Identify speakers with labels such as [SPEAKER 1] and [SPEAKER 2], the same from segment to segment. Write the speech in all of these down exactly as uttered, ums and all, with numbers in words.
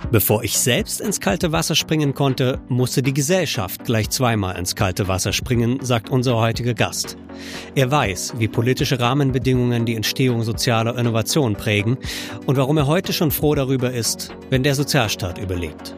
[SPEAKER 1] Bevor ich selbst ins kalte Wasser springen konnte, musste die Gesellschaft gleich zweimal ins kalte Wasser springen, sagt unser heutiger Gast. Er weiß, wie politische Rahmenbedingungen die Entstehung sozialer Innovationen prägen und warum er heute schon froh darüber ist, wenn der Sozialstaat überlebt.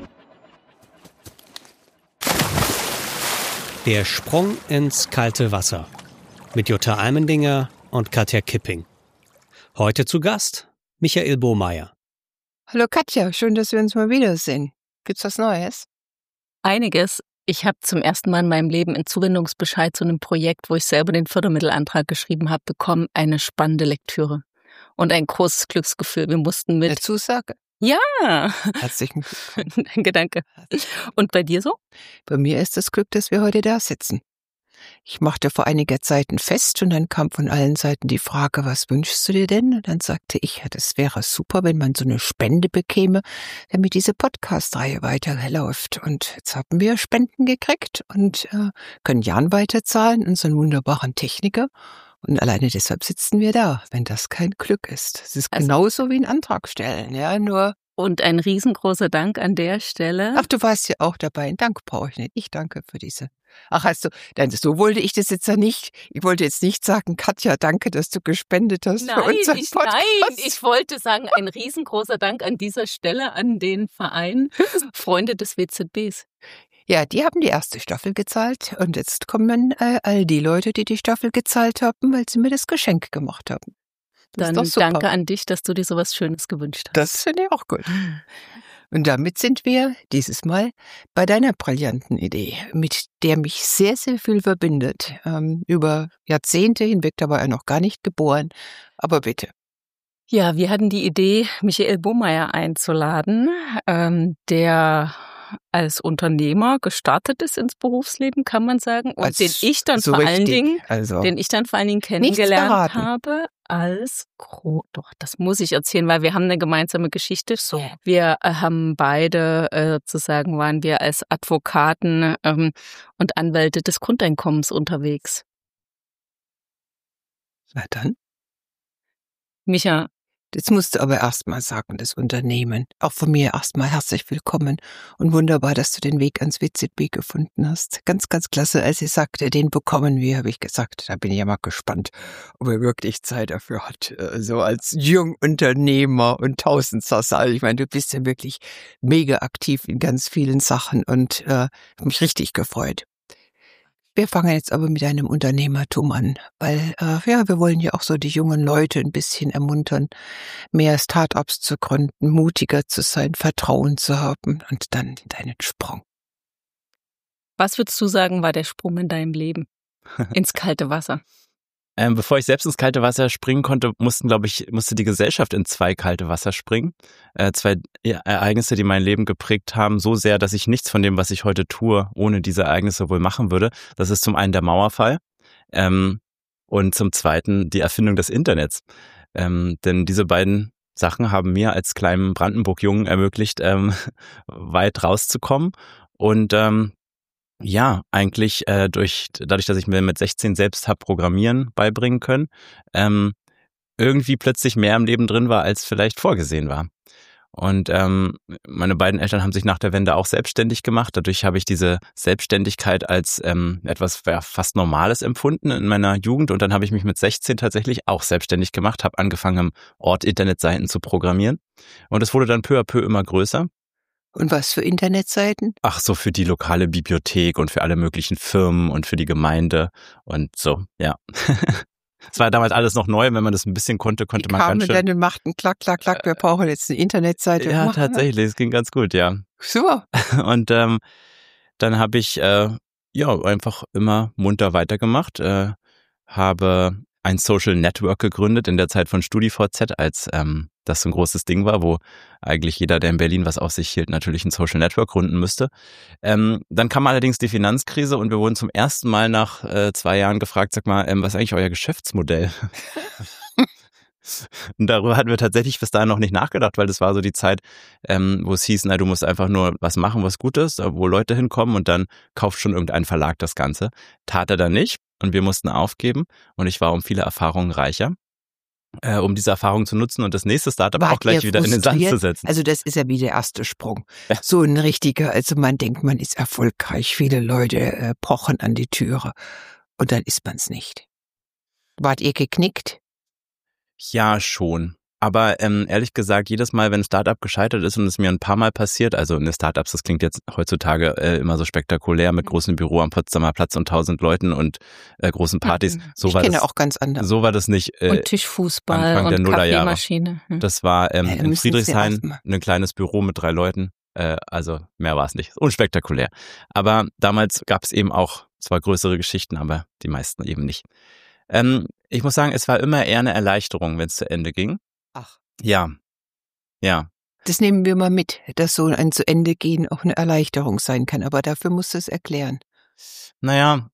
[SPEAKER 1] Der Sprung ins kalte Wasser mit Jutta Almendinger und Katja Kipping. Heute zu Gast Michael Bohmeier.
[SPEAKER 2] Hallo Katja, schön, dass wir uns mal wiedersehen. Gibt's was Neues?
[SPEAKER 3] Einiges. Ich habe zum ersten Mal in meinem Leben einen Zuwendungsbescheid zu einem Projekt, wo ich selber den Fördermittelantrag geschrieben habe, bekommen. Eine spannende Lektüre und ein großes Glücksgefühl. Wir mussten mit...
[SPEAKER 2] Eine Zusage?
[SPEAKER 3] Ja!
[SPEAKER 2] Herzlichen Glückwunsch.
[SPEAKER 3] Danke, danke. Und bei dir so?
[SPEAKER 2] Bei mir ist das Glück, dass wir heute da sitzen. Ich machte vor einiger Zeit ein Fest und dann kam von allen Seiten die Frage, was wünschst du dir denn? Und dann sagte ich, ja, das wäre super, wenn man so eine Spende bekäme, damit diese Podcast-Reihe weiterläuft. Und jetzt haben wir Spenden gekriegt und äh, können Jan weiterzahlen, unseren wunderbaren Techniker. Und alleine deshalb sitzen wir da, wenn das kein Glück ist. Es ist also genauso wie ein Antrag stellen, ja, nur...
[SPEAKER 3] Und ein riesengroßer Dank an der Stelle.
[SPEAKER 2] Ach, du warst ja auch dabei. Einen Dank brauche ich nicht. Ich danke für diese... Ach, hast du, nein, so wollte ich das jetzt ja nicht. Ich wollte jetzt nicht sagen, Katja, danke, dass du gespendet hast
[SPEAKER 3] nein,
[SPEAKER 2] für unseren
[SPEAKER 3] ich,
[SPEAKER 2] Podcast.
[SPEAKER 3] Nein, ich wollte sagen, ein riesengroßer Dank an dieser Stelle an den Verein Freunde des W Z Bs.
[SPEAKER 2] Ja, die haben die erste Staffel gezahlt und jetzt kommen äh, all die Leute, die die Staffel gezahlt haben, weil sie mir das Geschenk gemacht haben. Das
[SPEAKER 3] Dann danke an dich, dass du dir sowas Schönes gewünscht hast.
[SPEAKER 2] Das finde ich auch gut. Und damit sind wir dieses Mal bei deiner brillanten Idee, mit der mich sehr, sehr viel verbindet. Ähm, über Jahrzehnte hinweg, da war er noch gar nicht geboren. Aber bitte.
[SPEAKER 3] Ja, wir hatten die Idee, Michael Bohmeier einzuladen, ähm, der als Unternehmer gestartet ist ins Berufsleben, kann man sagen, und als den ich dann so vor richtig, allen Dingen, also den ich dann vor allen Dingen kennengelernt habe als Gro- doch, das muss ich erzählen, weil wir haben eine gemeinsame Geschichte. So. Wir äh, haben beide äh, sozusagen waren wir als Advokaten ähm, und Anwälte des Grundeinkommens unterwegs.
[SPEAKER 2] Na dann.
[SPEAKER 3] Micha,
[SPEAKER 2] jetzt musst du aber erstmal sagen, das Unternehmen. Auch von mir erstmal herzlich willkommen und wunderbar, dass du den Weg ans W Z B gefunden hast. Ganz, ganz klasse. Als sie sagte, den bekommen wir, habe ich gesagt, da bin ich ja mal gespannt, ob er wirklich Zeit dafür hat. So als Jungunternehmer und Tausendsasser. Ich meine, du bist ja wirklich mega aktiv in ganz vielen Sachen und äh, habe mich richtig gefreut. Wir fangen jetzt aber mit einem Unternehmertum an, weil äh, ja, wir wollen ja auch so die jungen Leute ein bisschen ermuntern, mehr Start-ups zu gründen, mutiger zu sein, Vertrauen zu haben und dann deinen Sprung.
[SPEAKER 3] Was würdest du sagen, war der Sprung in deinem Leben ins kalte Wasser?
[SPEAKER 4] Ähm, bevor ich selbst ins kalte Wasser springen konnte, mussten, glaube ich, musste die Gesellschaft in zwei kalte Wasser springen. Äh, zwei Ereignisse, die mein Leben geprägt haben, so sehr, dass ich nichts von dem, was ich heute tue, ohne diese Ereignisse wohl machen würde. Das ist zum einen der Mauerfall ähm, und zum zweiten die Erfindung des Internets. Ähm, denn diese beiden Sachen haben mir als kleinen Brandenburg-Jungen ermöglicht, ähm, weit rauszukommen und ähm, ja, eigentlich äh, durch dadurch, dass ich mir mit sechzehn selbst hab Programmieren beibringen können, ähm, irgendwie plötzlich mehr im Leben drin war, als vielleicht vorgesehen war. Und ähm, meine beiden Eltern haben sich nach der Wende auch selbstständig gemacht. Dadurch habe ich diese Selbstständigkeit als ähm, etwas ja, fast Normales empfunden in meiner Jugend. Und dann habe ich mich mit sechzehn tatsächlich auch selbstständig gemacht, habe angefangen, im Ort Internetseiten zu programmieren. Und es wurde dann peu à peu immer größer.
[SPEAKER 2] Und was für Internetseiten?
[SPEAKER 4] Ach, so für die lokale Bibliothek und für alle möglichen Firmen und für die Gemeinde und so, ja. Es war damals alles noch neu, wenn man das ein bisschen konnte, konnte die man ganz schön...
[SPEAKER 2] Die kamen dann und machten klack, klack, klack, wir brauchen jetzt eine Internetseite.
[SPEAKER 4] Ja, tatsächlich, es ging ganz gut, ja.
[SPEAKER 2] Super.
[SPEAKER 4] Und ähm, dann habe ich äh, ja einfach immer munter weitergemacht, äh, habe ein Social Network gegründet in der Zeit von StudiVZ, als ähm, das so ein großes Ding war, wo eigentlich jeder, der in Berlin was auf sich hielt, natürlich ein Social Network gründen müsste. Ähm, dann kam allerdings die Finanzkrise und wir wurden zum ersten Mal nach äh, zwei Jahren gefragt, sag mal, ähm, was ist eigentlich euer Geschäftsmodell? Und darüber hatten wir tatsächlich bis dahin noch nicht nachgedacht, weil das war so die Zeit, ähm, wo es hieß, na, du musst einfach nur was machen, was gut ist, wo Leute hinkommen und dann kauft schon irgendein Verlag das Ganze. Tat er dann nicht und wir mussten aufgeben und ich war um viele Erfahrungen reicher. äh, um diese Erfahrung zu nutzen und das nächste Startup auch gleich wieder in den Sand zu setzen.
[SPEAKER 2] Also das ist ja wie der erste Sprung. Ja. So ein richtiger, also man denkt, man ist erfolgreich, viele Leute äh, pochen an die Türe und dann ist man es nicht. Wart ihr geknickt?
[SPEAKER 4] Ja, schon. Aber ähm, ehrlich gesagt, jedes Mal, wenn ein Startup gescheitert ist und es mir ein paar Mal passiert, also eine Startups, das klingt jetzt heutzutage äh, immer so spektakulär mit großem Büro am Potsdamer Platz und tausend Leuten und äh, großen Partys. So
[SPEAKER 2] ich
[SPEAKER 4] war
[SPEAKER 2] kenne
[SPEAKER 4] das,
[SPEAKER 2] auch ganz andere.
[SPEAKER 4] So war das nicht äh,
[SPEAKER 3] und Tischfußball
[SPEAKER 4] Anfang der
[SPEAKER 3] und
[SPEAKER 4] Nullerjahre.
[SPEAKER 3] Kaffeemaschine. Hm.
[SPEAKER 4] Das war ähm,
[SPEAKER 2] ja,
[SPEAKER 4] in Friedrichshain ein kleines Büro mit drei Leuten. Äh, also mehr war es nicht. Unspektakulär. Aber damals gab es eben auch zwar größere Geschichten, aber die meisten eben nicht. Ähm, ich muss sagen, es war immer eher eine Erleichterung, wenn es zu Ende ging.
[SPEAKER 2] Ach.
[SPEAKER 4] Ja, ja.
[SPEAKER 2] Das nehmen wir mal mit, dass so ein zu Ende gehen auch eine Erleichterung sein kann. Aber dafür musst du es erklären.
[SPEAKER 4] Naja,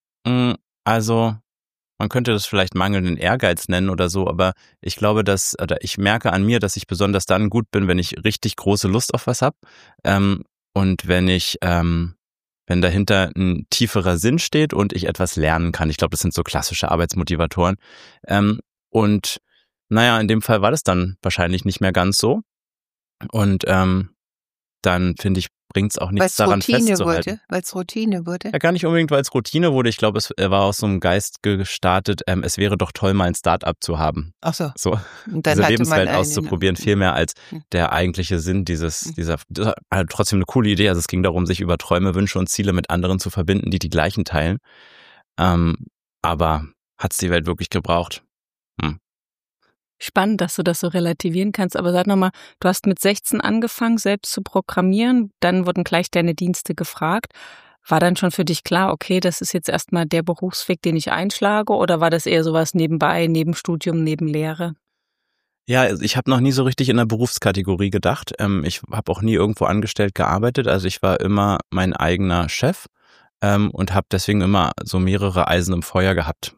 [SPEAKER 4] also man könnte das vielleicht mangelnden Ehrgeiz nennen oder so, aber ich glaube, dass, oder ich merke an mir, dass ich besonders dann gut bin, wenn ich richtig große Lust auf was habe ähm, und wenn ich, ähm, wenn dahinter ein tieferer Sinn steht und ich etwas lernen kann. Ich glaube, das sind so klassische Arbeitsmotivatoren. Ähm, und naja, in dem Fall war das dann wahrscheinlich nicht mehr ganz so. Und ähm, dann, finde ich, bringt es auch nichts daran festzuhalten.
[SPEAKER 2] Weil es Routine wurde?
[SPEAKER 4] Ja, gar nicht unbedingt, weil es Routine wurde. Ich glaube, es war aus so einem Geist gestartet, ähm, es wäre doch toll, mal ein Start-up zu haben.
[SPEAKER 2] Ach so.
[SPEAKER 4] So,
[SPEAKER 2] und dann
[SPEAKER 4] diese Lebenswelt
[SPEAKER 2] einen,
[SPEAKER 4] auszuprobieren, viel mehr als der eigentliche Sinn dieses, dieser, das war trotzdem eine coole Idee. Also es ging darum, sich über Träume, Wünsche und Ziele mit anderen zu verbinden, die die gleichen teilen. Ähm, aber hat's die Welt wirklich gebraucht? Hm.
[SPEAKER 3] Spannend, dass du das so relativieren kannst, aber sag nochmal, du hast mit sechzehn angefangen, selbst zu programmieren, dann wurden gleich deine Dienste gefragt. War dann schon für dich klar, okay, das ist jetzt erstmal der Berufsweg, den ich einschlage, oder war das eher sowas nebenbei, neben Studium, neben Lehre?
[SPEAKER 4] Ja, also ich habe noch nie so richtig in der Berufskategorie gedacht. Ich habe auch nie irgendwo angestellt gearbeitet, also ich war immer mein eigener Chef und habe deswegen immer so mehrere Eisen im Feuer gehabt.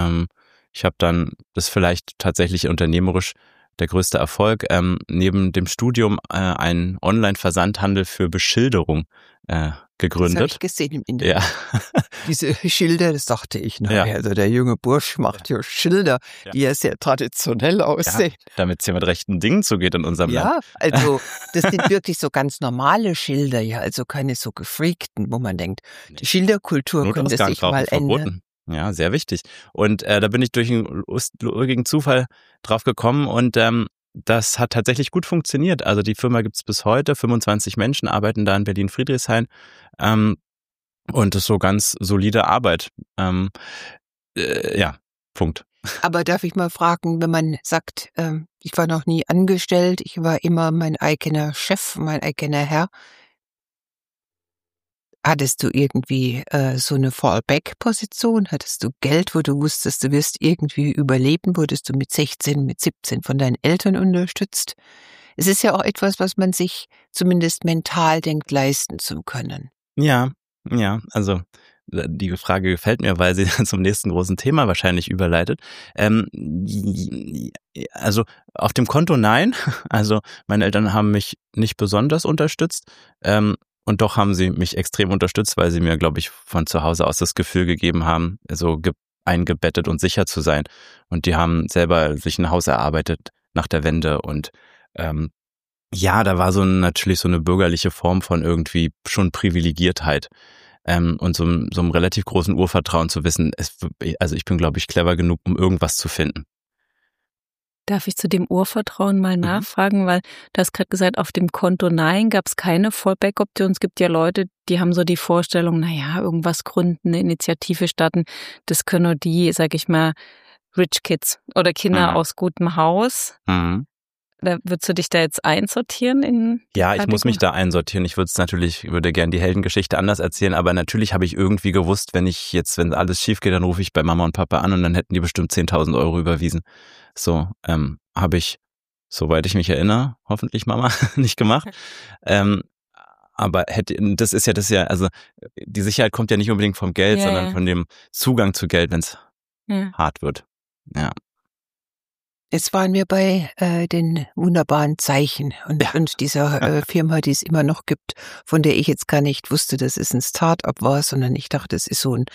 [SPEAKER 4] Ich habe dann, das ist vielleicht tatsächlich unternehmerisch der größte Erfolg, ähm, neben dem Studium äh, einen Online-Versandhandel für Beschilderung äh, gegründet. Das
[SPEAKER 2] habe ich gesehen im Internet.
[SPEAKER 4] Ja.
[SPEAKER 2] Diese Schilder, das dachte ich noch.
[SPEAKER 4] Ja.
[SPEAKER 2] Also der junge Bursch macht ja Schilder, ja. die ja sehr traditionell aussehen.
[SPEAKER 4] Ja, damit es ja mit rechten Dingen zugeht in unserem
[SPEAKER 2] ja,
[SPEAKER 4] Land.
[SPEAKER 2] Ja, also das sind wirklich so ganz normale Schilder, ja, also keine so gefreakten, wo man denkt, die Schilderkultur könnte sich mal ändern.
[SPEAKER 4] Ja, sehr wichtig. Und äh, da bin ich durch einen lustigen Zufall drauf gekommen und ähm, das hat tatsächlich gut funktioniert. Also die Firma gibt's bis heute, fünfundzwanzig Menschen arbeiten da in Berlin-Friedrichshain ähm, und das ist so ganz solide Arbeit. Ähm, äh, ja, Punkt.
[SPEAKER 2] Aber darf ich mal fragen, wenn man sagt, äh, ich war noch nie angestellt, ich war immer mein eigener Chef, mein eigener Herr, hattest du irgendwie äh, so eine Fallback-Position? Hattest du Geld, wo du wusstest, du wirst irgendwie überleben? Wurdest du mit sechzehn, mit siebzehn von deinen Eltern unterstützt? Es ist ja auch etwas, was man sich zumindest mental denkt, leisten zu können.
[SPEAKER 4] Ja, ja, also die Frage gefällt mir, weil sie dann zum nächsten großen Thema wahrscheinlich überleitet. Ähm, also auf dem Konto nein. Also meine Eltern haben mich nicht besonders unterstützt. Ähm, Und doch haben sie mich extrem unterstützt, weil sie mir, glaube ich, von zu Hause aus das Gefühl gegeben haben, so eingebettet und sicher zu sein. Und die haben selber sich ein Haus erarbeitet nach der Wende. Und ähm, ja, da war so natürlich so eine bürgerliche Form von irgendwie schon Privilegiertheit. Ähm, und so, so einem relativ großen Urvertrauen zu wissen, es, also ich bin, glaube ich, clever genug, um irgendwas zu finden.
[SPEAKER 3] Darf ich zu dem Urvertrauen mal nachfragen, weil du hast gerade gesagt, auf dem Konto nein, gab es keine Fallback-Option. Es gibt ja Leute, die haben so die Vorstellung, naja, irgendwas gründen, eine Initiative starten, das können nur die, sag ich mal, Rich Kids oder Kinder mhm. aus gutem Haus.
[SPEAKER 4] Mhm.
[SPEAKER 3] Da würdest du dich da jetzt einsortieren? In
[SPEAKER 4] ja, ich muss mich da einsortieren. Ich würde es natürlich, würde gerne die Heldengeschichte anders erzählen, aber natürlich habe ich irgendwie gewusst, wenn ich jetzt, wenn alles schief geht, dann rufe ich bei Mama und Papa an und dann hätten die bestimmt zehntausend Euro überwiesen. So, ähm, habe ich, soweit ich mich erinnere, hoffentlich Mama nicht gemacht. ähm, aber hätte, das ist ja, das ist ja, also die Sicherheit kommt ja nicht unbedingt vom Geld,
[SPEAKER 3] ja,
[SPEAKER 4] sondern
[SPEAKER 3] ja.
[SPEAKER 4] von dem Zugang zu Geld, wenn es
[SPEAKER 3] ja.
[SPEAKER 4] hart wird. Ja.
[SPEAKER 2] Jetzt waren wir bei äh, den wunderbaren Zeichen und, ja. und dieser äh, Firma, die es immer noch gibt, von der ich jetzt gar nicht wusste, dass es ein Start-up war, sondern ich dachte, es ist so ein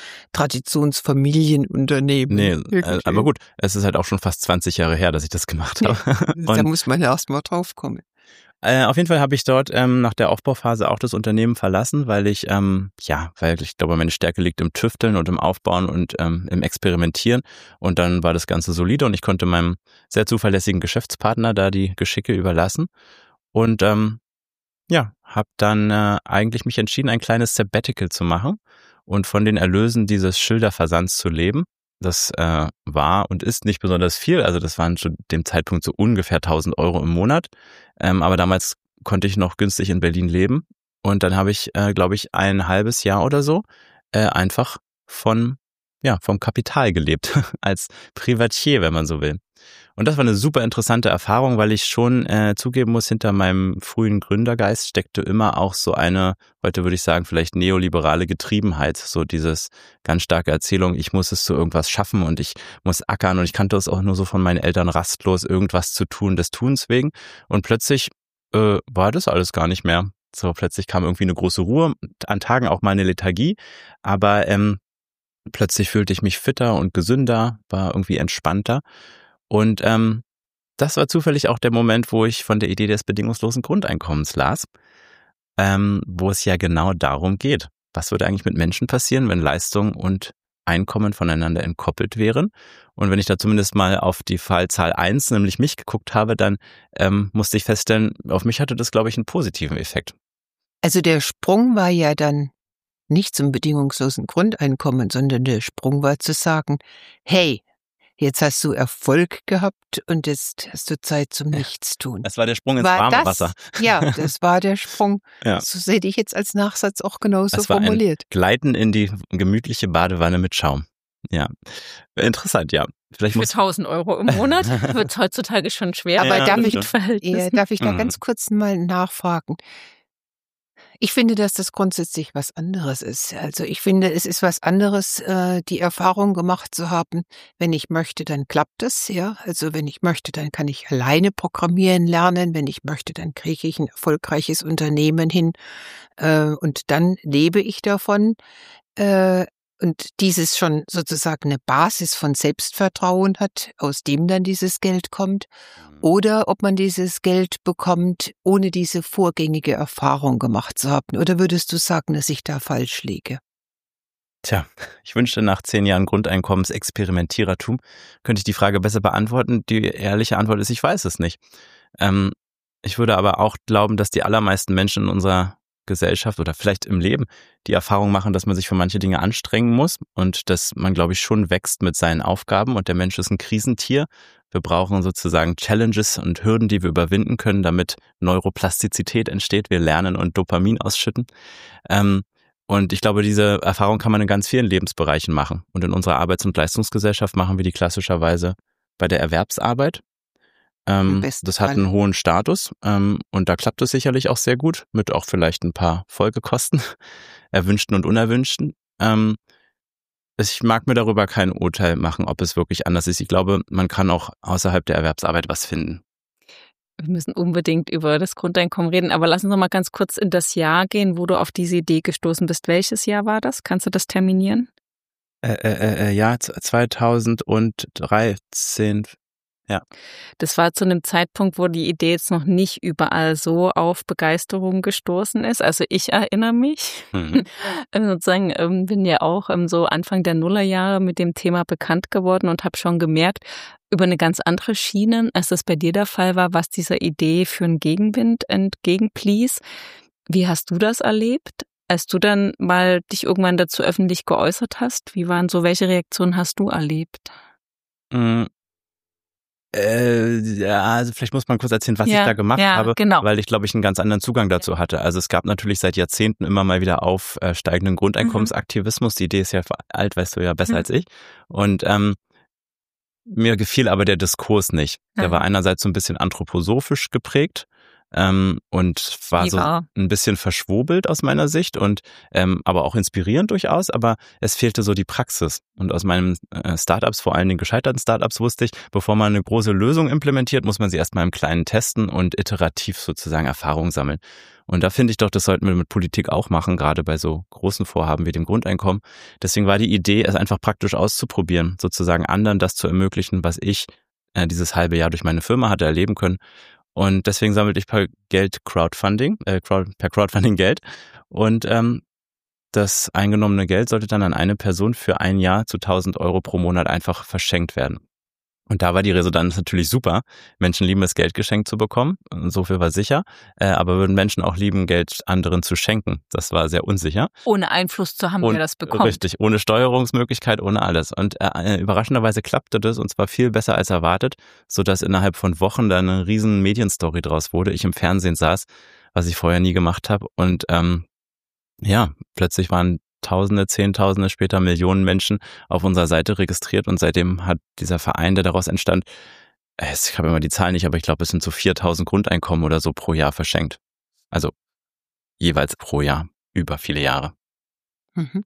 [SPEAKER 2] Traditionsfamilienunternehmen.
[SPEAKER 4] Nee, äh, aber gut, es ist halt auch schon fast zwanzig Jahre her, dass ich das gemacht habe.
[SPEAKER 2] Ja, da muss man ja erst mal drauf kommen.
[SPEAKER 4] Äh, auf jeden Fall habe ich dort ähm, nach der Aufbauphase auch das Unternehmen verlassen, weil ich, ähm, ja, weil ich glaube, meine Stärke liegt im Tüfteln und im Aufbauen und ähm, im Experimentieren. Und dann war das Ganze solide und ich konnte meinem sehr zuverlässigen Geschäftspartner da die Geschicke überlassen. Und ähm, ja, habe dann äh, eigentlich mich entschieden, ein kleines Sabbatical zu machen und von den Erlösen dieses Schilderversands zu leben. Das äh, war und ist nicht besonders viel, also das waren zu dem Zeitpunkt so ungefähr tausend Euro im Monat, ähm, aber damals konnte ich noch günstig in Berlin leben und dann habe ich, äh, glaube ich, ein halbes Jahr oder so äh, einfach von ja vom Kapital gelebt, als Privatier, wenn man so will. Und das war eine super interessante Erfahrung, weil ich schon äh, zugeben muss, hinter meinem frühen Gründergeist steckte immer auch so eine, heute würde ich sagen, vielleicht neoliberale Getriebenheit, so dieses ganz starke Erzählung, ich muss es zu irgendwas schaffen und ich muss ackern und ich kannte es auch nur so von meinen Eltern rastlos, irgendwas zu tun, des Tuns wegen. Und plötzlich äh, war das alles gar nicht mehr. So plötzlich kam irgendwie eine große Ruhe, an Tagen auch mal eine Lethargie, aber ähm, plötzlich fühlte ich mich fitter und gesünder, war irgendwie entspannter. Und ähm, das war zufällig auch der Moment, wo ich von der Idee des bedingungslosen Grundeinkommens las, ähm, wo es ja genau darum geht. Was würde eigentlich mit Menschen passieren, wenn Leistung und Einkommen voneinander entkoppelt wären? Und wenn ich da zumindest mal auf die Fallzahl eins, nämlich mich, geguckt habe, dann ähm, musste ich feststellen, auf mich hatte das, glaube ich, einen positiven Effekt.
[SPEAKER 2] Also der Sprung war ja dann nicht zum bedingungslosen Grundeinkommen, sondern der Sprung war zu sagen, hey, jetzt hast du Erfolg gehabt und jetzt hast du Zeit zum Nichtstun.
[SPEAKER 4] Das war der Sprung ins
[SPEAKER 2] war
[SPEAKER 4] warme
[SPEAKER 2] das,
[SPEAKER 4] Wasser.
[SPEAKER 2] Ja, das war der Sprung.
[SPEAKER 4] Ja.
[SPEAKER 2] So sehe ich jetzt als Nachsatz auch genauso
[SPEAKER 4] das war
[SPEAKER 2] formuliert.
[SPEAKER 4] Ein Gleiten in die gemütliche Badewanne mit Schaum. Ja, interessant, ja. Vielleicht
[SPEAKER 3] Für
[SPEAKER 4] muss
[SPEAKER 3] tausend Euro im Monat wird es heutzutage schon schwer.
[SPEAKER 2] Aber
[SPEAKER 3] ja,
[SPEAKER 2] darf, ich,
[SPEAKER 3] ja,
[SPEAKER 2] darf ich da
[SPEAKER 4] mhm.
[SPEAKER 2] ganz kurz mal nachfragen? Ich finde, dass das grundsätzlich was anderes ist. Also ich finde, es ist was anderes, äh, die Erfahrung gemacht zu haben, wenn ich möchte, dann klappt es, ja. Also wenn ich möchte, dann kann ich alleine programmieren lernen. Wenn ich möchte, dann kriege ich ein erfolgreiches Unternehmen hin äh, und dann lebe ich davon. Äh, und dieses schon sozusagen eine Basis von Selbstvertrauen hat, aus dem dann dieses Geld kommt. Oder ob man dieses Geld bekommt, ohne diese vorgängige Erfahrung gemacht zu haben. Oder würdest du sagen, dass ich da falsch liege?
[SPEAKER 4] Tja, ich wünschte, nach zehn Jahren Grundeinkommensexperimentierertum könnte ich die Frage besser beantworten. Die ehrliche Antwort ist, ich weiß es nicht. Ähm, ich würde aber auch glauben, dass die allermeisten Menschen in unserer Gesellschaft oder vielleicht im Leben die Erfahrung machen, dass man sich für manche Dinge anstrengen muss und dass man, glaube ich, schon wächst mit seinen Aufgaben und der Mensch ist ein Krisentier. Wir brauchen sozusagen Challenges und Hürden, die wir überwinden können, damit Neuroplastizität entsteht. Wir lernen und Dopamin ausschütten. Ähm, und ich glaube, diese Erfahrung kann man in ganz vielen Lebensbereichen machen. Und in unserer Arbeits- und Leistungsgesellschaft machen wir die klassischerweise bei der Erwerbsarbeit. Ähm, das hat einen hohen Status ähm, und da klappt es sicherlich auch sehr gut, mit auch vielleicht ein paar Folgekosten, erwünschten und unerwünschten. Ähm, ich mag mir darüber kein Urteil machen, ob es wirklich anders ist. Ich glaube, man kann auch außerhalb der Erwerbsarbeit was finden.
[SPEAKER 3] Wir müssen unbedingt über das Grundeinkommen reden, aber lass uns noch mal ganz kurz in das Jahr gehen, wo du auf diese Idee gestoßen bist. Welches Jahr war das? Kannst du das terminieren?
[SPEAKER 4] Äh, äh, äh, ja, zweitausenddreizehn. Ja.
[SPEAKER 3] Das war zu einem Zeitpunkt, wo die Idee jetzt noch nicht überall so auf Begeisterung gestoßen ist. Also ich erinnere mich, mhm. sozusagen ähm, bin ja auch ähm, so Anfang der Nullerjahre mit dem Thema bekannt geworden und habe schon gemerkt, über eine ganz andere Schiene, als das bei dir der Fall war, was dieser Idee für einen Gegenwind entgegenblies. Wie hast du das erlebt? Als du dann mal dich irgendwann dazu öffentlich geäußert hast, wie waren so, welche Reaktionen hast du erlebt?
[SPEAKER 4] Mhm. Äh, ja, also vielleicht muss man kurz erzählen, was
[SPEAKER 3] ja,
[SPEAKER 4] ich da gemacht
[SPEAKER 3] ja,
[SPEAKER 4] habe,
[SPEAKER 3] genau.
[SPEAKER 4] weil ich, glaube ich, einen ganz anderen Zugang dazu hatte. Also es gab natürlich seit Jahrzehnten immer mal wieder aufsteigenden Grundeinkommensaktivismus. Mhm. Die Idee ist ja alt, weißt du ja besser mhm. als ich. Und ähm, mir gefiel aber der Diskurs nicht. Der mhm. war einerseits so ein bisschen anthroposophisch geprägt. ähm, und war so ein bisschen verschwobelt aus meiner Sicht und ähm, aber auch inspirierend durchaus, aber es fehlte so die Praxis. Und aus meinen äh, Startups, vor allen Dingen gescheiterten Startups, wusste ich, bevor man eine große Lösung implementiert, muss man sie erstmal im Kleinen testen und iterativ sozusagen Erfahrung sammeln. Und da finde ich doch, das sollten wir mit Politik auch machen, gerade bei so großen Vorhaben wie dem Grundeinkommen. Deswegen war die Idee, es einfach praktisch auszuprobieren, sozusagen anderen das zu ermöglichen, was ich äh, dieses halbe Jahr durch meine Firma hatte erleben können. Und deswegen sammelte ich per Geld Crowdfunding, äh, Crowd, per Crowdfunding Geld. Und ähm, das eingenommene Geld sollte dann an eine Person für ein Jahr zu tausend Euro pro Monat einfach verschenkt werden. Und da war die Resonanz natürlich super. Menschen lieben es, Geld geschenkt zu bekommen. So viel war sicher. Äh, aber würden Menschen auch lieben, Geld anderen zu schenken? Das war sehr unsicher.
[SPEAKER 3] Ohne Einfluss zu haben,
[SPEAKER 4] und,
[SPEAKER 3] wer das bekommt.
[SPEAKER 4] Richtig, ohne Steuerungsmöglichkeit, ohne alles. Und äh, überraschenderweise klappte das und zwar viel besser als erwartet, sodass innerhalb von Wochen da eine riesen Medienstory draus wurde. Ich im Fernsehen saß, was ich vorher nie gemacht habe. Und ähm, ja, plötzlich waren Tausende, Zehntausende, später Millionen Menschen auf unserer Seite registriert und seitdem hat dieser Verein, der daraus entstand, ich habe immer die Zahl nicht, aber ich glaube, es sind so viertausend Grundeinkommen oder so pro Jahr verschenkt. Also jeweils pro Jahr, über viele Jahre.
[SPEAKER 2] Mhm.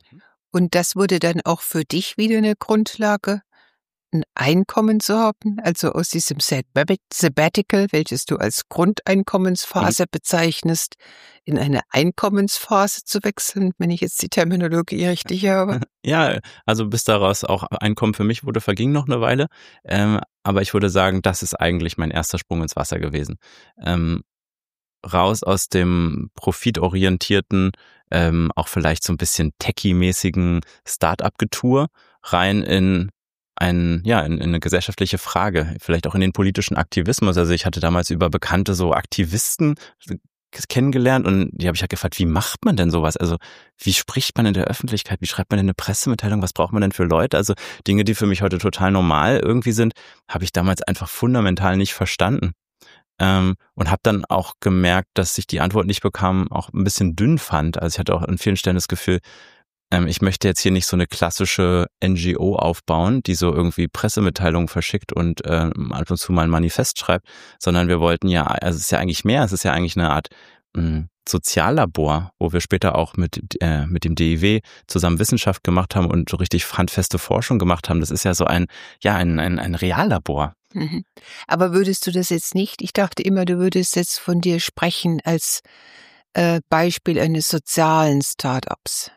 [SPEAKER 2] Und das wurde dann auch für dich wieder eine Grundlage, ein Einkommen zu haben, also aus diesem Sabbatical, welches du als Grundeinkommensphase bezeichnest, in eine Einkommensphase zu wechseln, wenn ich jetzt die Terminologie richtig habe?
[SPEAKER 4] Ja, also bis daraus auch Einkommen für mich wurde, verging noch eine Weile, ähm, aber ich würde sagen, das ist eigentlich mein erster Sprung ins Wasser gewesen. Ähm, raus aus dem profitorientierten, ähm, auch vielleicht so ein bisschen techie-mäßigen Start-up-Getue, rein in ein, ja, in, in eine gesellschaftliche Frage, vielleicht auch in den politischen Aktivismus. Also ich hatte damals über bekannte so Aktivisten kennengelernt und die habe ich halt gefragt, wie macht man denn sowas? Also wie spricht man in der Öffentlichkeit? Wie schreibt man denn eine Pressemitteilung? Was braucht man denn für Leute? Also Dinge, die für mich heute total normal irgendwie sind, habe ich damals einfach fundamental nicht verstanden. Ähm, und habe dann auch gemerkt, dass ich die Antwort nicht bekam, auch ein bisschen dünn fand. Also ich hatte auch an vielen Stellen das Gefühl, ich möchte jetzt hier nicht so eine klassische N G O aufbauen, die so irgendwie Pressemitteilungen verschickt und äh, ab und zu mal ein Manifest schreibt, sondern wir wollten ja, also es ist ja eigentlich mehr, es ist ja eigentlich eine Art mh, Soziallabor, wo wir später auch mit äh, mit dem D I W zusammen Wissenschaft gemacht haben und so richtig handfeste Forschung gemacht haben. Das ist ja so ein, ja, ein, ein, ein Reallabor.
[SPEAKER 2] Mhm. Aber würdest du das jetzt nicht, ich dachte immer, du würdest jetzt von dir sprechen als äh, Beispiel eines sozialen Start-ups.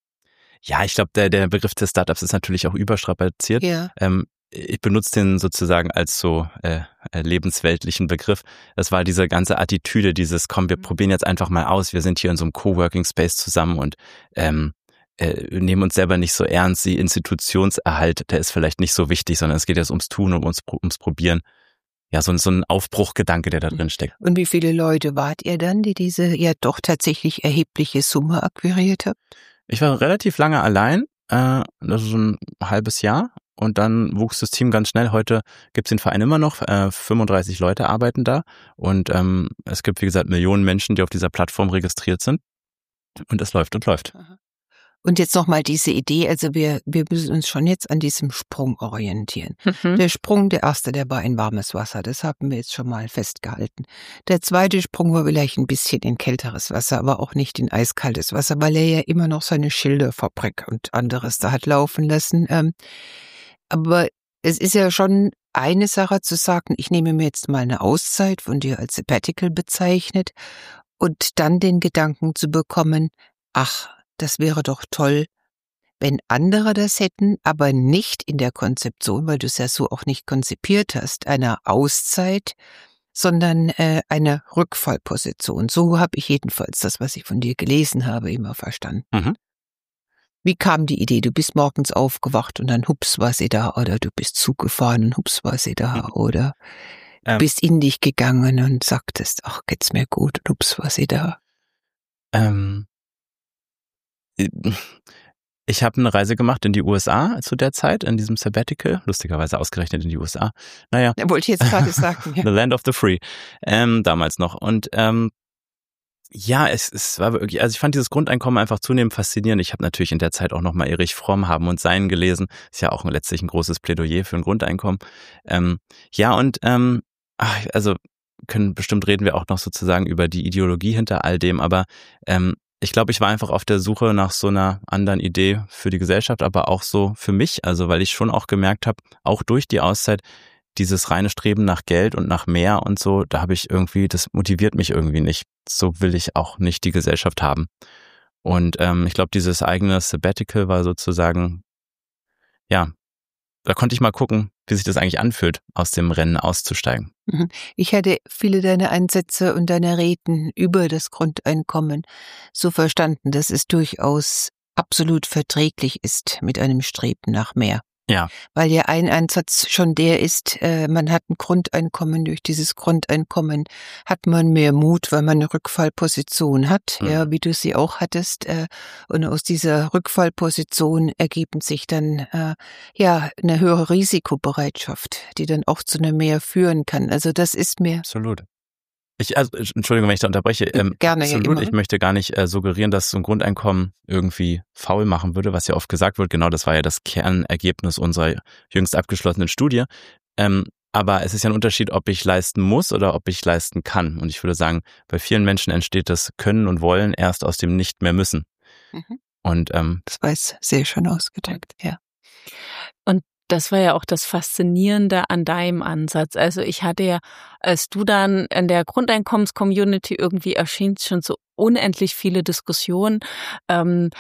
[SPEAKER 4] Ja, ich glaube, der, der Begriff des Startups ist natürlich auch überstrapaziert.
[SPEAKER 2] Ja.
[SPEAKER 4] Ähm, ich benutze den sozusagen als so äh, lebensweltlichen Begriff. Das war diese ganze Attitüde, dieses, komm, wir probieren jetzt einfach mal aus. Wir sind hier in so einem Coworking Space zusammen und ähm, äh, nehmen uns selber nicht so ernst. Die Institutionserhalt, der ist vielleicht nicht so wichtig, sondern es geht jetzt ums Tun und ums, ums Probieren. Ja, so, so ein Aufbruchgedanke, der da drin steckt.
[SPEAKER 2] Und wie viele Leute wart ihr dann, die diese ja doch tatsächlich erhebliche Summe akquiriert habt?
[SPEAKER 4] Ich war relativ lange allein, äh, also so ein halbes Jahr und dann wuchs das Team ganz schnell. Heute gibt's den Verein immer noch, äh, fünfunddreißig Leute arbeiten da und ähm, es gibt, wie gesagt, Millionen Menschen, die auf dieser Plattform registriert sind und es läuft und läuft.
[SPEAKER 2] Und jetzt nochmal diese Idee, also wir wir müssen uns schon jetzt an diesem Sprung orientieren. Mhm. Der Sprung, der erste, der war in warmes Wasser, das haben wir jetzt schon mal festgehalten. Der zweite Sprung war vielleicht ein bisschen in kälteres Wasser, aber auch nicht in eiskaltes Wasser, weil er ja immer noch seine Schilderfabrik und anderes da hat laufen lassen. Ähm, aber es ist ja schon eine Sache zu sagen, ich nehme mir jetzt mal eine Auszeit, von dir als Sabbatical bezeichnet, und dann den Gedanken zu bekommen, ach, das wäre doch toll, wenn andere das hätten, aber nicht in der Konzeption, weil du es ja so auch nicht konzipiert hast, einer Auszeit, sondern äh, einer Rückfallposition. So habe ich jedenfalls das, was ich von dir gelesen habe, immer verstanden. Mhm. Wie kam die Idee? Du bist morgens aufgewacht und dann hups war sie da, oder du bist Zug gefahren und hups war sie da, mhm. oder du ähm. bist in dich gegangen und sagtest, ach, geht's mir gut und hups war sie da.
[SPEAKER 4] Ähm. Ich habe eine Reise gemacht in die U S A zu der Zeit, in diesem Sabbatical, lustigerweise ausgerechnet in die U S A. Naja.
[SPEAKER 2] Ja, wollte ich jetzt gerade sagen. Ja.
[SPEAKER 4] The Land of the Free, ähm, damals noch. Und ähm, ja, es, es war wirklich, also ich fand dieses Grundeinkommen einfach zunehmend faszinierend. Ich habe natürlich in der Zeit auch nochmal Erich Fromm, Haben und Sein gelesen. Ist ja auch letztlich ein großes Plädoyer für ein Grundeinkommen. Ähm, ja, und ähm, ach, also können bestimmt reden wir auch noch sozusagen über die Ideologie hinter all dem, aber ähm, ich glaube, ich war einfach auf der Suche nach so einer anderen Idee für die Gesellschaft, aber auch so für mich, also weil ich schon auch gemerkt habe, auch durch die Auszeit, dieses reine Streben nach Geld und nach mehr und so, da habe ich irgendwie, das motiviert mich irgendwie nicht. So will ich auch nicht die Gesellschaft haben. Und ähm, ich glaube, dieses eigene Sabbatical war sozusagen, ja, da konnte ich mal gucken, wie sich das eigentlich anfühlt, aus dem Rennen auszusteigen.
[SPEAKER 2] Ich hatte viele deiner Ansätze und deiner Reden über das Grundeinkommen so verstanden, dass es durchaus absolut verträglich ist mit einem Streben nach mehr.
[SPEAKER 4] Ja.
[SPEAKER 2] Weil ja ein Ansatz schon der ist, äh, man hat ein Grundeinkommen, durch dieses Grundeinkommen hat man mehr Mut, weil man eine Rückfallposition hat, mhm. ja, wie du sie auch hattest, äh, und aus dieser Rückfallposition ergeben sich dann, äh, ja, eine höhere Risikobereitschaft, die dann auch zu einer mehr führen kann. Also das ist mir...
[SPEAKER 4] Absolut. Ich, also, Entschuldigung, wenn ich da unterbreche. Ähm,
[SPEAKER 2] Gerne,
[SPEAKER 4] absolut.
[SPEAKER 2] Ja,
[SPEAKER 4] ich möchte gar nicht äh, suggerieren, dass so ein Grundeinkommen irgendwie faul machen würde, was ja oft gesagt wird. Genau, das war ja das Kernergebnis unserer jüngst abgeschlossenen Studie. Ähm, aber es ist ja ein Unterschied, ob ich leisten muss oder ob ich leisten kann. Und ich würde sagen, bei vielen Menschen entsteht das Können und Wollen erst aus dem Nicht mehr müssen.
[SPEAKER 2] Mhm.
[SPEAKER 4] Und ähm,
[SPEAKER 2] das war jetzt sehr schön ausgedrückt, ja.
[SPEAKER 3] Und das war ja auch das Faszinierende an deinem Ansatz. Also ich hatte ja, als du dann in der Grundeinkommens-Community irgendwie erschien, schon so unendlich viele Diskussionen ähm,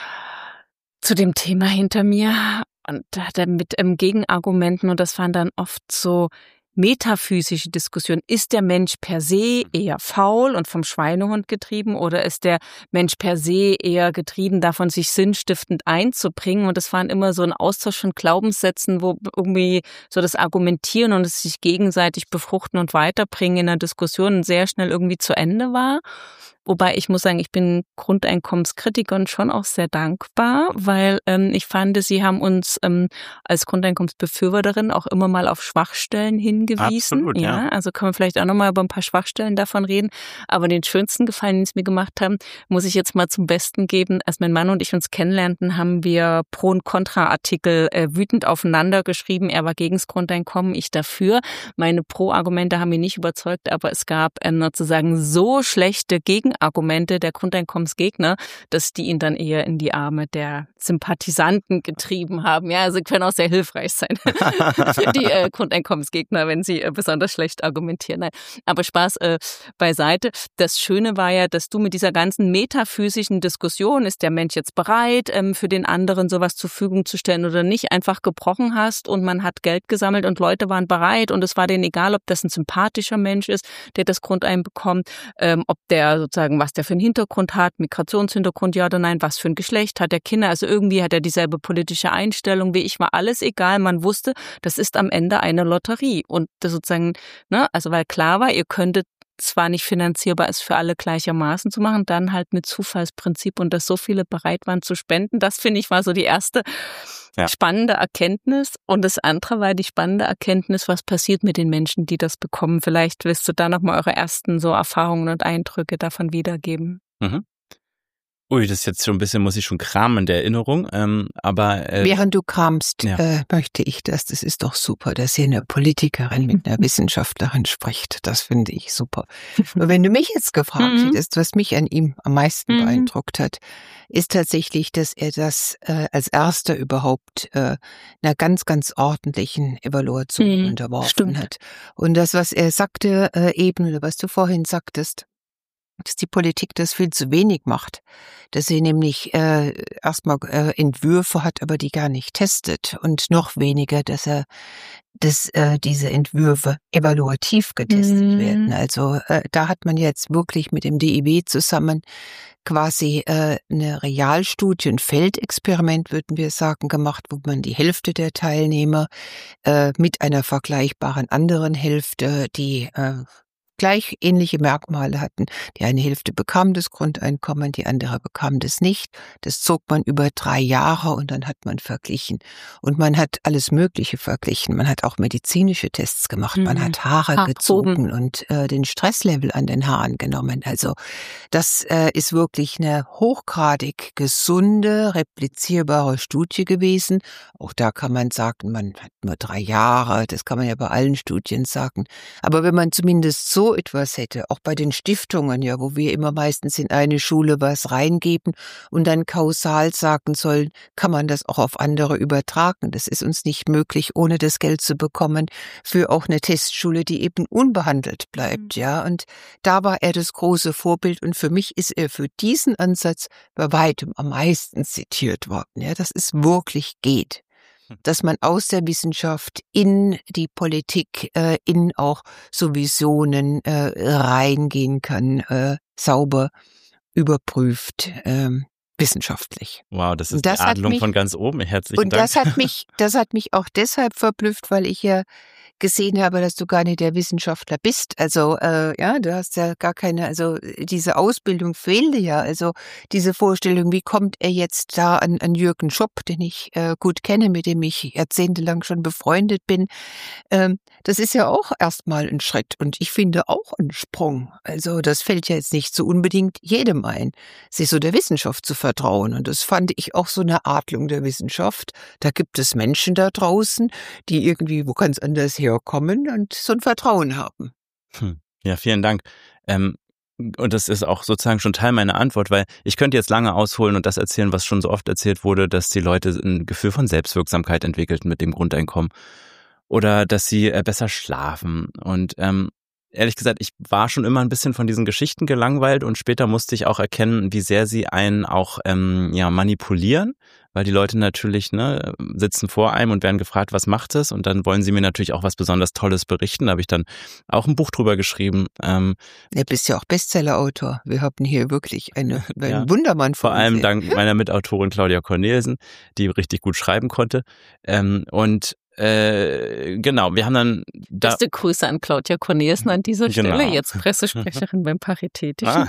[SPEAKER 3] zu dem Thema hinter mir und mit ähm, Gegenargumenten, und das waren dann oft so metaphysische Diskussion. Ist der Mensch per se eher faul und vom Schweinehund getrieben, oder ist der Mensch per se eher getrieben davon, sich sinnstiftend einzubringen? Und das waren immer so ein Austausch von Glaubenssätzen, wo irgendwie so das Argumentieren und es sich gegenseitig befruchten und weiterbringen in der Diskussion sehr schnell irgendwie zu Ende war. Wobei ich muss sagen, ich bin Grundeinkommenskritiker und schon auch sehr dankbar, weil ähm, ich fand, sie haben uns ähm, als Grundeinkommensbefürworterin auch immer mal auf Schwachstellen hingewiesen.
[SPEAKER 4] Absolut, ja.
[SPEAKER 3] ja. Also können wir vielleicht auch nochmal über ein paar Schwachstellen davon reden. Aber den schönsten Gefallen, den sie mir gemacht haben, muss ich jetzt mal zum Besten geben. Als mein Mann und ich uns kennenlernten, haben wir Pro- und Kontra-Artikel äh, wütend aufeinander geschrieben. Er war gegen das Grundeinkommen, ich dafür. Meine Pro-Argumente haben mich nicht überzeugt, aber es gab ähm, sozusagen so schlechte Gegenargumente der Grundeinkommensgegner, dass die ihn dann eher in die Arme der Sympathisanten getrieben haben. Ja, also können auch sehr hilfreich sein für die äh, Grundeinkommensgegner, wenn sie äh, besonders schlecht argumentieren. Nein, aber Spaß äh, beiseite. Das Schöne war ja, dass du mit dieser ganzen metaphysischen Diskussion, ist der Mensch jetzt bereit, ähm, für den anderen sowas zur Verfügung zu stellen oder nicht, einfach gebrochen hast, und man hat Geld gesammelt und Leute waren bereit, und es war denen egal, ob das ein sympathischer Mensch ist, der das Grundeinkommen bekommt, ähm, ob der sozusagen, was der für einen Hintergrund hat, Migrationshintergrund, ja oder nein, was für ein Geschlecht hat der, Kinder, also irgendwie hat er dieselbe politische Einstellung wie ich, war alles egal, man wusste, das ist am Ende eine Lotterie, und das sozusagen, ne, also weil klar war, ihr könntet zwar nicht finanzierbar ist, für alle gleichermaßen zu machen, dann halt mit Zufallsprinzip, und dass so viele bereit waren zu spenden, das finde ich war so die erste ja. spannende Erkenntnis. Und das andere war die spannende Erkenntnis, was passiert mit den Menschen, die das bekommen. Vielleicht willst du da nochmal eure ersten so Erfahrungen und Eindrücke davon wiedergeben.
[SPEAKER 4] Mhm. Ui, das ist jetzt schon ein bisschen, muss ich schon kramen in der Erinnerung, ähm, aber... Äh,
[SPEAKER 2] Während du kramst,
[SPEAKER 4] ja.
[SPEAKER 2] äh, möchte ich das, das ist doch super, dass hier eine Politikerin mit einer Wissenschaftlerin spricht, das finde ich super. Aber wenn du mich jetzt gefragt
[SPEAKER 3] mhm.
[SPEAKER 2] hättest, was mich an ihm am meisten
[SPEAKER 3] mhm.
[SPEAKER 2] beeindruckt hat, ist tatsächlich, dass er das äh, als erster überhaupt äh, einer ganz, ganz ordentlichen Evaluation
[SPEAKER 3] mhm.
[SPEAKER 2] unterworfen
[SPEAKER 3] Stimmt.
[SPEAKER 2] hat. Und das, was er sagte äh, eben, oder was du vorhin sagtest, dass die Politik das viel zu wenig macht, dass sie nämlich äh, erstmal äh, Entwürfe hat, aber die gar nicht testet, und noch weniger, dass er dass äh, diese Entwürfe evaluativ getestet
[SPEAKER 3] mhm.
[SPEAKER 2] werden. Also äh, da hat man jetzt wirklich mit dem D I W zusammen quasi äh, eine Realstudie, ein Feldexperiment, würden wir sagen, gemacht, wo man die Hälfte der Teilnehmer äh, mit einer vergleichbaren anderen Hälfte, die äh, gleich ähnliche Merkmale hatten. Die eine Hälfte bekam das Grundeinkommen, die andere bekam das nicht. Das zog man über drei Jahre, und dann hat man verglichen. Und man hat alles Mögliche verglichen. Man hat auch medizinische Tests gemacht. Mhm. Man hat Haare Haarproben. gezogen und äh, den Stresslevel an den Haaren genommen. Also das äh, ist wirklich eine hochgradig gesunde, replizierbare Studie gewesen. Auch da kann man sagen, man hat nur drei Jahre. Das kann man ja bei allen Studien sagen. Aber wenn man zumindest so so etwas hätte, auch bei den Stiftungen, ja, wo wir immer meistens in eine Schule was reingeben und dann kausal sagen sollen, kann man das auch auf andere übertragen. Das ist uns nicht möglich, ohne das Geld zu bekommen, für auch eine Testschule, die eben unbehandelt bleibt, ja. Und da war er das große Vorbild und für mich ist er für diesen Ansatz bei weitem am meisten zitiert worden, ja, dass es wirklich geht. Dass man aus der Wissenschaft in die Politik, äh, in auch so Visionen äh, reingehen kann, äh, sauber, überprüft, äh, wissenschaftlich.
[SPEAKER 4] Wow, das ist
[SPEAKER 2] das
[SPEAKER 4] die Adelung
[SPEAKER 2] mich,
[SPEAKER 4] von ganz oben. Herzlichen
[SPEAKER 2] und
[SPEAKER 4] Dank.
[SPEAKER 2] Und das hat mich, das hat mich auch deshalb verblüfft, weil ich ja gesehen habe, dass du gar nicht der Wissenschaftler bist. Also äh, ja, du hast ja gar keine, also diese Ausbildung fehlte ja. Also diese Vorstellung, wie kommt er jetzt da an, an Jürgen Schopp, den ich äh, gut kenne, mit dem ich jahrzehntelang schon befreundet bin. Ähm, das ist ja auch erstmal ein Schritt und ich finde auch ein Sprung. Also das fällt ja jetzt nicht so unbedingt jedem ein, sich so der Wissenschaft zu vertrauen. Und das fand ich auch so eine Adlung der Wissenschaft. Da gibt es Menschen da draußen, die irgendwie wo ganz anders her kommen und so ein Vertrauen haben.
[SPEAKER 4] Hm. Ja, vielen Dank. Ähm, und das ist auch sozusagen schon Teil meiner Antwort, weil ich könnte jetzt lange ausholen und das erzählen, was schon so oft erzählt wurde, dass die Leute ein Gefühl von Selbstwirksamkeit entwickelten mit dem Grundeinkommen oder dass sie äh, besser schlafen. Und ähm, ehrlich gesagt, ich war schon immer ein bisschen von diesen Geschichten gelangweilt und später musste ich auch erkennen, wie sehr sie einen auch ähm, ja manipulieren, weil die Leute natürlich ne sitzen vor einem und werden gefragt, was macht es? Und dann wollen sie mir natürlich auch was besonders Tolles berichten. Da habe ich dann auch ein Buch drüber geschrieben. Ähm,
[SPEAKER 2] du bist ja auch Bestsellerautor. Wir haben hier wirklich eine, einen
[SPEAKER 4] ja,
[SPEAKER 2] Wundermann
[SPEAKER 4] vor allem dank meiner Mitautorin Claudia Cornelsen, die richtig gut schreiben konnte. Ähm, und Äh, genau, wir haben dann da
[SPEAKER 3] Beste Grüße an Claudia Cornelsen an dieser
[SPEAKER 4] genau.
[SPEAKER 3] Stelle, jetzt Pressesprecherin beim Paritätischen.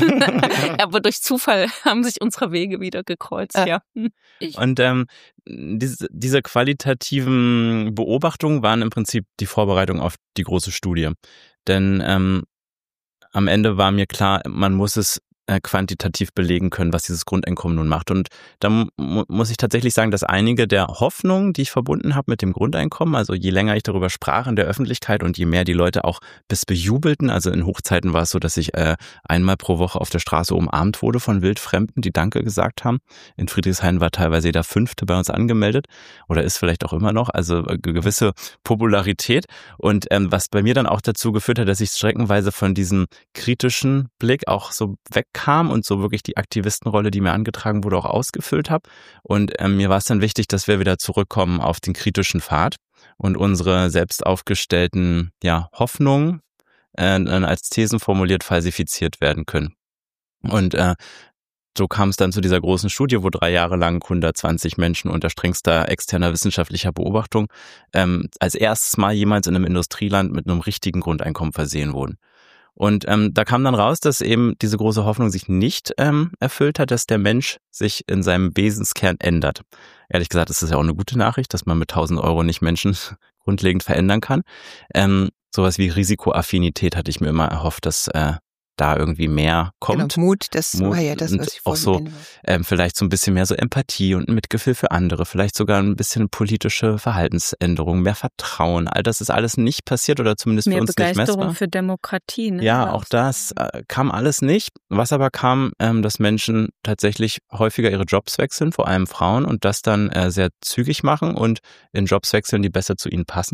[SPEAKER 3] Aber durch Zufall haben sich unsere Wege wieder gekreuzt, äh. ja.
[SPEAKER 4] Ich. Und ähm, diese, diese qualitativen Beobachtungen waren im Prinzip die Vorbereitung auf die große Studie. Denn ähm, am Ende war mir klar, man muss es quantitativ belegen können, was dieses Grundeinkommen nun macht. Und da mu- muss ich tatsächlich sagen, dass einige der Hoffnungen, die ich verbunden habe mit dem Grundeinkommen, also je länger ich darüber sprach in der Öffentlichkeit und je mehr die Leute auch bis bejubelten, also in Hochzeiten war es so, dass ich äh, einmal pro Woche auf der Straße umarmt wurde von Wildfremden, die Danke gesagt haben. In Friedrichshain war teilweise jeder Fünfte bei uns angemeldet oder ist vielleicht auch immer noch, also eine gewisse Popularität. Und ähm, was bei mir dann auch dazu geführt hat, dass ich streckenweise von diesem kritischen Blick auch so weg kam und so wirklich die Aktivistenrolle, die mir angetragen wurde, auch ausgefüllt habe. Und ähm, mir war es dann wichtig, dass wir wieder zurückkommen auf den kritischen Pfad und unsere selbst aufgestellten ja, Hoffnungen äh, als Thesen formuliert falsifiziert werden können. Und äh, so kam es dann zu dieser großen Studie, wo drei Jahre lang hundertzwanzig Menschen unter strengster externer wissenschaftlicher Beobachtung ähm, als erstes Mal jemals in einem Industrieland mit einem richtigen Grundeinkommen versehen wurden. Und ähm, da kam dann raus, dass eben diese große Hoffnung sich nicht ähm, erfüllt hat, dass der Mensch sich in seinem Wesenskern ändert. Ehrlich gesagt, das ist ja auch eine gute Nachricht, dass man mit tausend Euro nicht Menschen grundlegend verändern kann. Ähm, sowas wie Risikoaffinität hatte ich mir immer erhofft, dass äh, da irgendwie mehr kommt.
[SPEAKER 2] Genau, Mut, das
[SPEAKER 4] Mut,
[SPEAKER 2] war ja das, was ich
[SPEAKER 4] auch so ähm, vielleicht so ein bisschen mehr so Empathie und ein Mitgefühl für andere, vielleicht sogar ein bisschen politische Verhaltensänderung, mehr Vertrauen. All das ist alles nicht passiert oder zumindest
[SPEAKER 3] mehr
[SPEAKER 4] für uns nicht messbar. Mehr
[SPEAKER 3] Begeisterung für Demokratie. Ne?
[SPEAKER 4] Ja, auch das äh, kam alles nicht. Was aber kam, ähm, dass Menschen tatsächlich häufiger ihre Jobs wechseln, vor allem Frauen, und das dann äh, sehr zügig machen und in Jobs wechseln, die besser zu ihnen passen.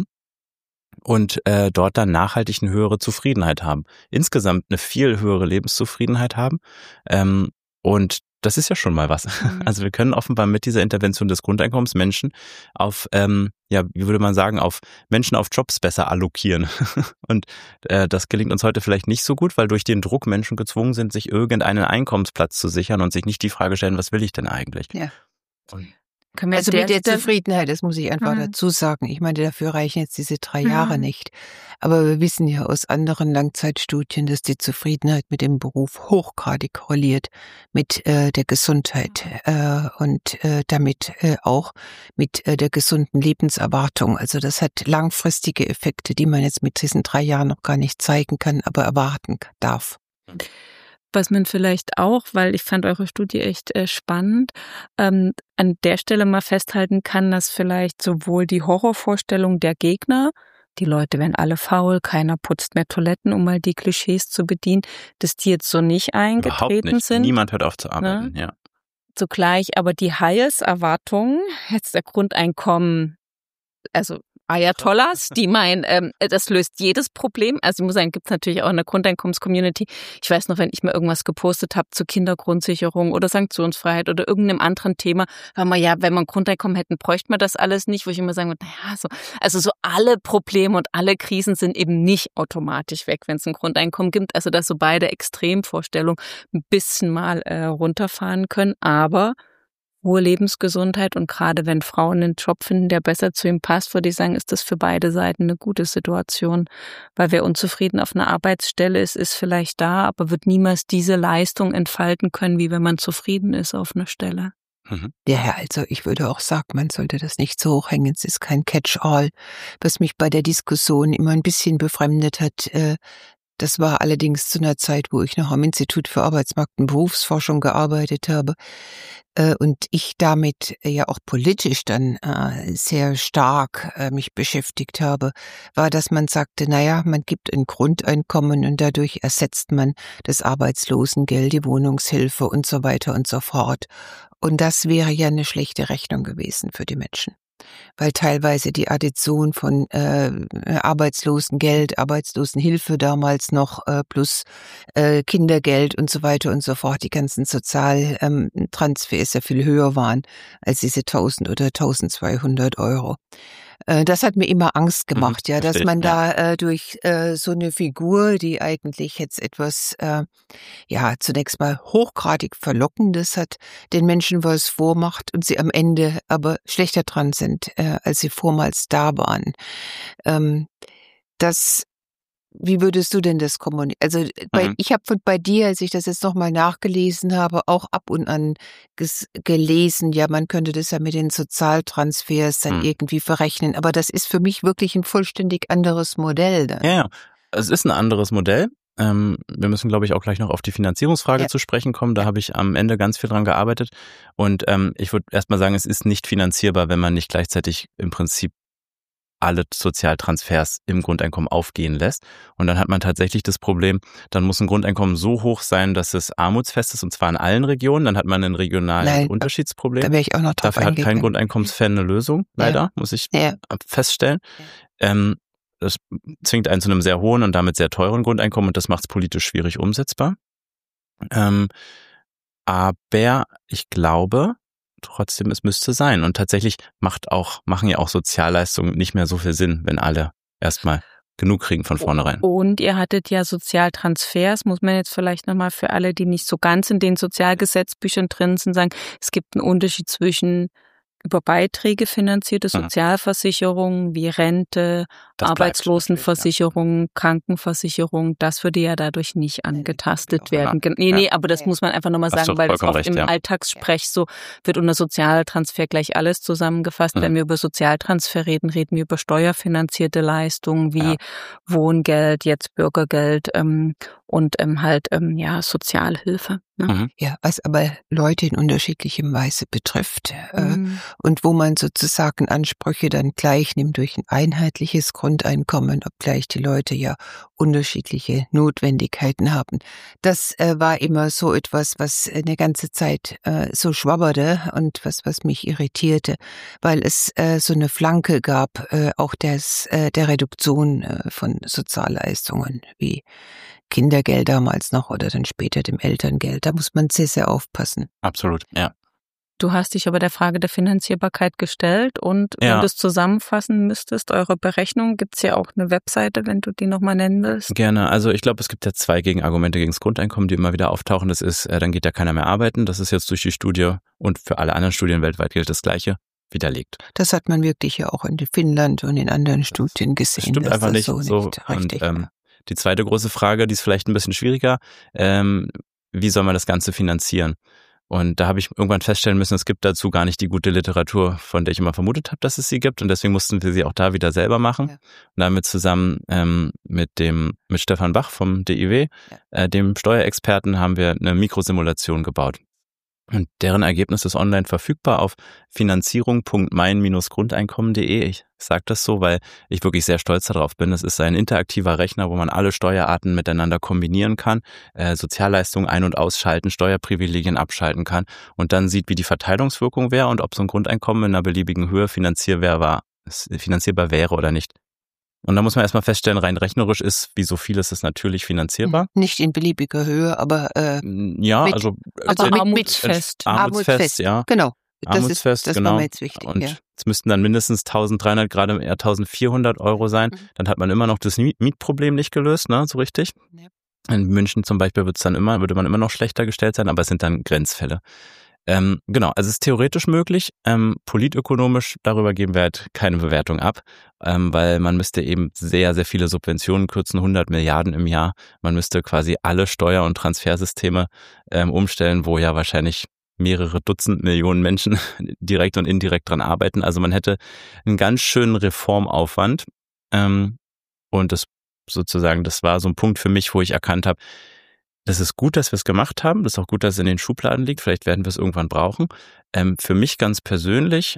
[SPEAKER 4] Und äh, dort dann nachhaltig eine höhere Zufriedenheit haben. Insgesamt eine viel höhere Lebenszufriedenheit haben. Ähm, und das ist ja schon mal was. Mhm. Also wir können offenbar mit dieser Intervention des Grundeinkommens Menschen auf, ähm, ja, wie würde man sagen, auf Menschen auf Jobs besser allokieren. Und äh, das gelingt uns heute vielleicht nicht so gut, weil durch den Druck Menschen gezwungen sind, sich irgendeinen Einkommensplatz zu sichern und sich nicht die Frage stellen, was will ich denn eigentlich?
[SPEAKER 2] Ja.
[SPEAKER 4] Und
[SPEAKER 2] Also mit der Zufriedenheit, das muss ich einfach mhm. dazu sagen. Ich meine, dafür reichen jetzt diese drei mhm. Jahre nicht. Aber wir wissen ja aus anderen Langzeitstudien, dass die Zufriedenheit mit dem Beruf hochgradig korreliert mit äh, der Gesundheit äh, und äh, damit äh, auch mit äh, der gesunden Lebenserwartung. Also das hat langfristige Effekte, die man jetzt mit diesen drei Jahren noch gar nicht zeigen kann, aber erwarten darf.
[SPEAKER 3] Was man vielleicht auch, weil ich fand eure Studie echt äh, spannend, ähm, an der Stelle mal festhalten kann, dass vielleicht sowohl die Horrorvorstellung der Gegner die Leute werden alle faul, keiner putzt mehr Toiletten, um mal die Klischees zu bedienen, dass die jetzt so nicht eingetreten
[SPEAKER 4] Überhaupt nicht.
[SPEAKER 3] sind.
[SPEAKER 4] Niemand hört auf zu arbeiten,
[SPEAKER 3] ne?
[SPEAKER 4] ja.
[SPEAKER 3] Zugleich aber die Heilserwartung, jetzt der Grundeinkommen, also Ayatollahs, die meinen, ähm, das löst jedes Problem. Also ich muss sagen, gibt es natürlich auch in der Grundeinkommens-Community. Ich weiß noch, wenn ich mal irgendwas gepostet habe zu Kindergrundsicherung oder Sanktionsfreiheit oder irgendeinem anderen Thema, war man ja, wenn man Grundeinkommen hätten, bräuchte man das alles nicht, wo ich immer sagen würde, naja, so, also so alle Probleme und alle Krisen sind eben nicht automatisch weg, wenn es ein Grundeinkommen gibt. Also dass so beide Extremvorstellungen ein bisschen mal äh, runterfahren können, aber hohe Lebensgesundheit und gerade wenn Frauen einen Job finden, der besser zu ihm passt, würde ich sagen, ist das für beide Seiten eine gute Situation. Weil wer unzufrieden auf einer Arbeitsstelle ist, ist vielleicht da, aber wird niemals diese Leistung entfalten können, wie wenn man zufrieden ist auf einer Stelle.
[SPEAKER 2] Mhm. Ja, also ich würde auch sagen, man sollte das nicht so hochhängen. Es ist kein Catch-all. Was mich bei der Diskussion immer ein bisschen befremdet hat, äh, das war allerdings zu einer Zeit, wo ich noch am Institut für Arbeitsmarkt- und Berufsforschung gearbeitet habe äh, und ich damit ja auch politisch dann äh, sehr stark äh, mich beschäftigt habe, war, dass man sagte, naja, man gibt ein Grundeinkommen und dadurch ersetzt man das Arbeitslosengeld, die Wohnungshilfe und so weiter und so fort. Und das wäre ja eine schlechte Rechnung gewesen für die Menschen. Weil teilweise die Addition von äh, Arbeitslosengeld, Arbeitslosenhilfe damals noch äh, plus äh, Kindergeld und so weiter und so fort, die ganzen Sozialtransfers ja viel höher waren als diese tausend oder tausendzweihundert Euro. Äh, das hat mir immer Angst gemacht, mhm, ja, dass man ja. da äh, durch äh, so eine Figur, die eigentlich jetzt etwas, äh, ja, zunächst mal hochgradig Verlockendes hat, den Menschen was vormacht und sie am Ende aber schlechter dran sind, äh, als sie vormals da waren. Ähm, das Wie würdest du denn das kommunizieren? Also bei, mhm. ich habe bei dir, als ich das jetzt nochmal nachgelesen habe, auch ab und an ges- gelesen, ja, man könnte das ja mit den Sozialtransfers dann mhm. irgendwie verrechnen, aber das ist für mich wirklich ein vollständig anderes Modell dann.
[SPEAKER 4] Ja, ja, es ist ein anderes Modell. Ähm, wir müssen, glaube ich, auch gleich noch auf die Finanzierungsfrage ja. zu sprechen kommen. Da ja. habe ich am Ende ganz viel dran gearbeitet. Und ähm, ich würde erstmal sagen, es ist nicht finanzierbar, wenn man nicht gleichzeitig im Prinzip alle Sozialtransfers im Grundeinkommen aufgehen lässt. Und dann hat man tatsächlich das Problem, dann muss ein Grundeinkommen so hoch sein, dass es armutsfest ist, und zwar in allen Regionen. Dann hat man ein regionales Nein, Unterschiedsproblem.
[SPEAKER 2] Da wäre ich auch noch drauf
[SPEAKER 4] Dafür hat kein Grundeinkommensfan eine Lösung, leider, ja. muss ich ja. feststellen. Ja. Ähm, das zwingt einen zu einem sehr hohen und damit sehr teuren Grundeinkommen und das macht es politisch schwierig umsetzbar. Ähm, aber ich glaube, trotzdem, es müsste sein. Und tatsächlich macht auch, machen ja auch Sozialleistungen nicht mehr so viel Sinn, wenn alle erstmal genug kriegen von vornherein.
[SPEAKER 3] Und ihr hattet ja Sozialtransfers, muss man jetzt vielleicht nochmal für alle, die nicht so ganz in den Sozialgesetzbüchern drin sind, sagen, es gibt einen Unterschied zwischen über Beiträge finanzierte Sozialversicherungen wie Rente, das Arbeitslosenversicherung, ja. Krankenversicherung, das würde ja dadurch nicht angetastet ja, werden. Genau. Nee, nee, aber das muss man einfach nochmal sagen, weil das oft recht, im ja. Alltagssprech so wird unter Sozialtransfer gleich alles zusammengefasst. Mhm. Wenn wir über Sozialtransfer reden, reden wir über steuerfinanzierte Leistungen wie ja. Wohngeld, jetzt Bürgergeld ähm, und ähm, halt ähm, ja Sozialhilfe. Ne?
[SPEAKER 2] Mhm. Ja, was aber Leute in unterschiedlichem Weise betrifft mhm. äh, und wo man sozusagen Ansprüche dann gleich nimmt durch ein einheitliches Grundeinkommen, obgleich die Leute ja unterschiedliche Notwendigkeiten haben. Das äh, war immer so etwas, was eine ganze Zeit äh, so schwabberte und was was mich irritierte, weil es äh, so eine Flanke gab, äh, auch des, äh, der Reduktion äh, von Sozialleistungen wie Kindergeld damals noch oder dann später dem Elterngeld. Da muss man sehr, sehr aufpassen.
[SPEAKER 4] Absolut, ja.
[SPEAKER 3] Du hast dich aber der Frage der Finanzierbarkeit gestellt und ja. wenn du es zusammenfassen müsstest, eure Berechnung, gibt's ja auch eine Webseite, wenn du die nochmal nennen willst.
[SPEAKER 4] Gerne. Also ich glaube, es gibt ja zwei Gegenargumente gegen das Grundeinkommen, die immer wieder auftauchen. Das ist, äh, dann geht ja keiner mehr arbeiten. Das ist jetzt durch die Studie und für alle anderen Studien weltweit gilt das Gleiche. Widerlegt.
[SPEAKER 2] Das hat man wirklich ja auch in Finnland und in anderen Studien gesehen.
[SPEAKER 4] Das stimmt einfach nicht so. so nicht richtig, und, ähm, die zweite große Frage, die ist vielleicht ein bisschen schwieriger, ähm, wie soll man das Ganze finanzieren? Und da habe ich irgendwann feststellen müssen, es gibt dazu gar nicht die gute Literatur, von der ich immer vermutet habe, dass es sie gibt. Und deswegen mussten wir sie auch da wieder selber machen. Ja. Und damit zusammen ähm, mit dem mit Stefan Bach vom D I W, ja. äh, dem Steuerexperten, haben wir eine Mikrosimulation gebaut. Und deren Ergebnis ist online verfügbar auf finanzierung punkt mein Grundeinkommen punkt de. Ich sage das so, weil ich wirklich sehr stolz darauf bin. Es ist ein interaktiver Rechner, wo man alle Steuerarten miteinander kombinieren kann, äh, Sozialleistungen ein- und ausschalten, Steuerprivilegien abschalten kann und dann sieht, wie die Verteilungswirkung wäre und ob so ein Grundeinkommen in einer beliebigen Höhe finanzierbar, war, finanzierbar wäre oder nicht. Und da muss man erstmal feststellen, rein rechnerisch ist, wie so vieles ist natürlich finanzierbar.
[SPEAKER 2] Nicht in beliebiger Höhe, aber äh,
[SPEAKER 4] ja,
[SPEAKER 2] mit,
[SPEAKER 4] also,
[SPEAKER 3] also
[SPEAKER 4] also
[SPEAKER 3] armutsfest.
[SPEAKER 4] Armutsfest, armutsfest, ja.
[SPEAKER 2] Genau. Das
[SPEAKER 4] Armutsfest,
[SPEAKER 2] ist, das
[SPEAKER 4] genau.
[SPEAKER 2] war mir jetzt wichtig.
[SPEAKER 4] Und
[SPEAKER 2] ja.
[SPEAKER 4] es müssten dann mindestens eintausenddreihundert, gerade eher eintausendvierhundert Euro sein. Mhm. Dann hat man immer noch das Mietproblem nicht gelöst, ne, so richtig. Ja. In München zum Beispiel wird's dann immer, würde man immer noch schlechter gestellt sein, aber es sind dann Grenzfälle. Ähm, genau, also es ist theoretisch möglich, ähm, politökonomisch, darüber geben wir halt keine Bewertung ab, ähm, weil man müsste eben sehr, sehr viele Subventionen kürzen, hundert Milliarden im Jahr. Man müsste quasi alle Steuer- und Transfersysteme ähm, umstellen, wo ja wahrscheinlich mehrere Dutzend Millionen Menschen direkt und indirekt dran arbeiten. Also man hätte einen ganz schönen Reformaufwand ähm, und das sozusagen, das war so ein Punkt für mich, wo ich erkannt habe, das ist gut, dass wir es gemacht haben. Das ist auch gut, dass es in den Schubladen liegt. Vielleicht werden wir es irgendwann brauchen. Ähm, für mich ganz persönlich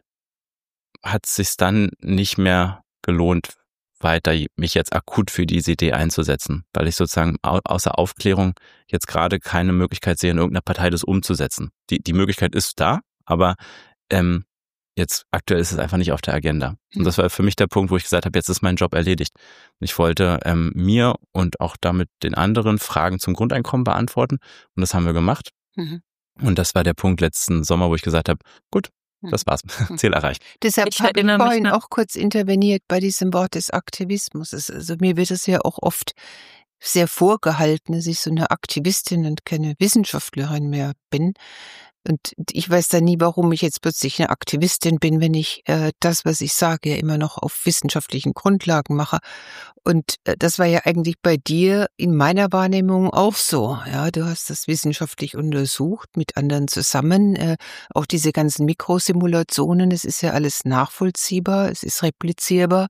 [SPEAKER 4] hat es sich dann nicht mehr gelohnt, weiter mich jetzt akut für diese Idee einzusetzen, weil ich sozusagen au- außer Aufklärung jetzt gerade keine Möglichkeit sehe, in irgendeiner Partei das umzusetzen. Die, die Möglichkeit ist da, aber ähm, jetzt aktuell ist es einfach nicht auf der Agenda. Und das war für mich der Punkt, wo ich gesagt habe, jetzt ist mein Job erledigt. Ich wollte ähm, mir und auch damit den anderen Fragen zum Grundeinkommen beantworten und das haben wir gemacht. Mhm. Und das war der Punkt letzten Sommer, wo ich gesagt habe, gut, das war's, Ziel erreicht.
[SPEAKER 2] Deshalb
[SPEAKER 3] ich
[SPEAKER 2] habe ich vorhin
[SPEAKER 3] nach-
[SPEAKER 2] auch kurz interveniert bei diesem Wort des Aktivismus. Also mir wird es ja auch oft sehr vorgehalten, dass ich so eine Aktivistin und keine Wissenschaftlerin mehr bin. Und ich weiß dann nie, warum ich jetzt plötzlich eine Aktivistin bin, wenn ich äh, das, was ich sage, ja immer noch auf wissenschaftlichen Grundlagen mache. Und äh, das war ja eigentlich bei dir in meiner Wahrnehmung auch so. Ja, du hast das wissenschaftlich untersucht mit anderen zusammen. Äh, auch diese ganzen Mikrosimulationen, das ist ja alles nachvollziehbar, es ist replizierbar.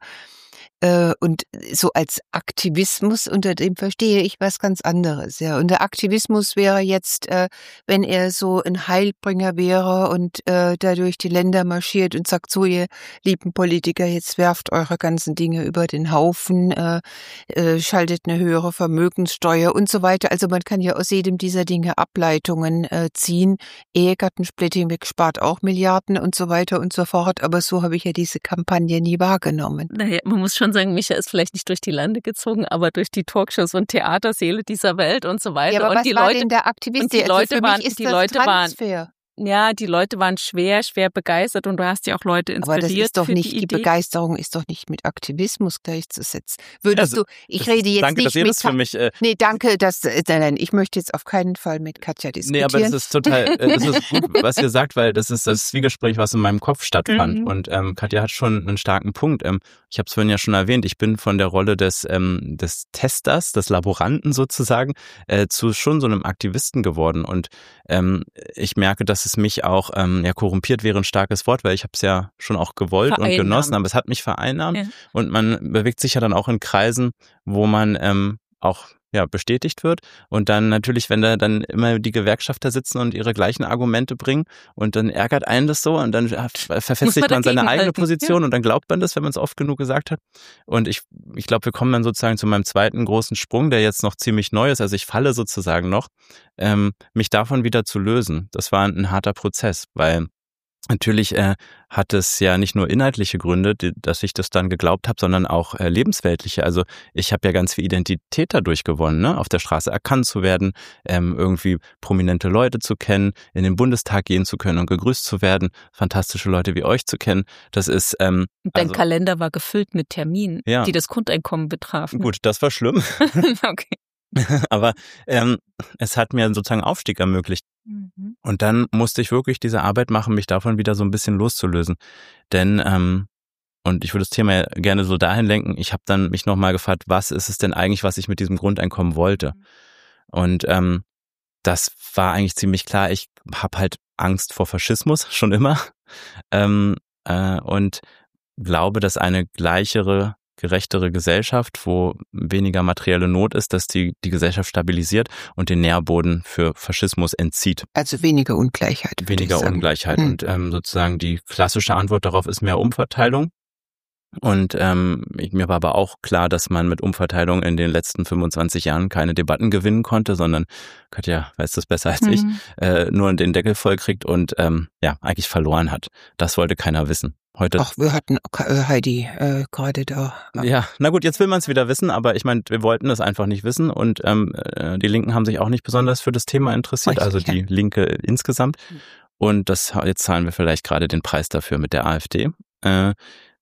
[SPEAKER 2] Und so als Aktivismus, unter dem verstehe ich was ganz anderes. Ja, und der Aktivismus wäre jetzt, äh, wenn er so ein Heilbringer wäre und äh, da durch die Länder marschiert und sagt, so ihr lieben Politiker, jetzt werft eure ganzen Dinge über den Haufen, äh, äh, schaltet eine höhere Vermögenssteuer und so weiter. Also man kann ja aus jedem dieser Dinge Ableitungen äh, ziehen. Ehegattensplitting spart auch Milliarden und so weiter und so fort. Aber so habe ich ja diese Kampagne nie wahrgenommen.
[SPEAKER 3] Naja, man muss schon sagen, Micha ist vielleicht nicht durch die Lande gezogen, aber durch die Talkshows und Theatersäle dieser Welt und so weiter.
[SPEAKER 2] Ja, aber
[SPEAKER 3] und
[SPEAKER 2] was
[SPEAKER 3] die
[SPEAKER 2] war
[SPEAKER 3] Leute,
[SPEAKER 2] denn der Aktivist?
[SPEAKER 3] und die
[SPEAKER 2] also
[SPEAKER 3] Leute
[SPEAKER 2] für
[SPEAKER 3] waren,
[SPEAKER 2] mich ist
[SPEAKER 3] die
[SPEAKER 2] das
[SPEAKER 3] Leute
[SPEAKER 2] Transfer.
[SPEAKER 3] waren, ja, die Leute waren schwer, schwer begeistert und du hast ja auch Leute inspiriert.
[SPEAKER 2] Aber das ist doch
[SPEAKER 3] für
[SPEAKER 2] nicht,
[SPEAKER 3] die,
[SPEAKER 2] die
[SPEAKER 3] Idee.
[SPEAKER 2] Begeisterung ist doch nicht mit Aktivismus gleichzusetzen. Würdest
[SPEAKER 4] also,
[SPEAKER 2] du, ich rede jetzt
[SPEAKER 4] danke,
[SPEAKER 2] nicht
[SPEAKER 4] dass ihr
[SPEAKER 2] mit,
[SPEAKER 4] das für mich, äh,
[SPEAKER 2] nee, danke, dass, nein, nein, ich möchte jetzt auf keinen Fall mit Katja diskutieren.
[SPEAKER 4] Nee, aber das ist total, äh, das ist gut, was ihr sagt, weil das ist das Zwiegespräch, was in meinem Kopf stattfand.
[SPEAKER 3] Mhm.
[SPEAKER 4] Und ähm, Katja hat schon einen starken Punkt. Ähm, ich habe es vorhin ja schon erwähnt, ich bin von der Rolle des ähm, des Testers, des Laboranten sozusagen, äh, zu schon so einem Aktivisten geworden. Und ähm, ich merke, dass es mich auch, ähm, ja, korrumpiert wäre ein starkes Wort, weil ich habe es ja schon auch gewollt und genossen, aber es hat mich vereinnahmt. Ja. Und man bewegt sich ja dann auch in Kreisen, wo man ähm, auch ja bestätigt wird. Und dann natürlich, wenn da dann immer die Gewerkschafter sitzen und ihre gleichen Argumente bringen und dann ärgert einen das so und dann verfestigt man seine eigene Position ja. Und dann glaubt man das, wenn man es oft genug gesagt hat. Und ich ich glaube, wir kommen dann sozusagen zu meinem zweiten großen Sprung, der jetzt noch ziemlich neu ist. Also ich falle sozusagen noch, ähm, mich davon wieder zu lösen. Das war ein, ein harter Prozess, weil natürlich äh, hat es ja nicht nur inhaltliche Gründe, die, dass ich das dann geglaubt habe, sondern auch äh, lebensweltliche. Also ich habe ja ganz viel Identität dadurch gewonnen, ne? Auf der Straße erkannt zu werden, ähm, irgendwie prominente Leute zu kennen, in den Bundestag gehen zu können und gegrüßt zu werden, fantastische Leute wie euch zu kennen. Das ist ähm,
[SPEAKER 3] Dein
[SPEAKER 4] also,
[SPEAKER 3] Kalender war gefüllt mit Terminen, ja. die das Grundeinkommen betrafen.
[SPEAKER 4] Gut, das war schlimm.
[SPEAKER 3] Okay.
[SPEAKER 4] Aber ähm, es hat mir sozusagen Aufstieg ermöglicht. Mhm. Und dann musste ich wirklich diese Arbeit machen, mich davon wieder so ein bisschen loszulösen. Denn, ähm, und ich würde das Thema gerne so dahin lenken, ich habe dann mich nochmal gefragt, was ist es denn eigentlich, was ich mit diesem Grundeinkommen wollte? Mhm. Und ähm, das war eigentlich ziemlich klar, ich habe halt Angst vor Faschismus, schon immer. Ähm, äh, und glaube, dass eine gleichere gerechtere Gesellschaft, wo weniger materielle Not ist, dass die die Gesellschaft stabilisiert und den Nährboden für Faschismus entzieht.
[SPEAKER 2] Also weniger Ungleichheit.
[SPEAKER 4] Weniger Ungleichheit. Hm. Und ähm, sozusagen die klassische Antwort darauf ist mehr Umverteilung. Und ähm, mir war aber auch klar, dass man mit Umverteilung in den letzten fünfundzwanzig Jahren keine Debatten gewinnen konnte, sondern Katja weiß das besser als mhm. ich, äh, nur den Deckel voll kriegt und ähm, ja eigentlich verloren hat. Das wollte keiner wissen. Heute.
[SPEAKER 2] Ach, wir hatten äh, Heidi äh, gerade da.
[SPEAKER 4] Ja, na gut, jetzt will man es wieder wissen, aber ich meine, wir wollten es einfach nicht wissen und ähm, die Linken haben sich auch nicht besonders für das Thema interessiert, Richtig, also die ja. Linke insgesamt. Und das jetzt zahlen wir vielleicht gerade den Preis dafür mit der AfD. Äh,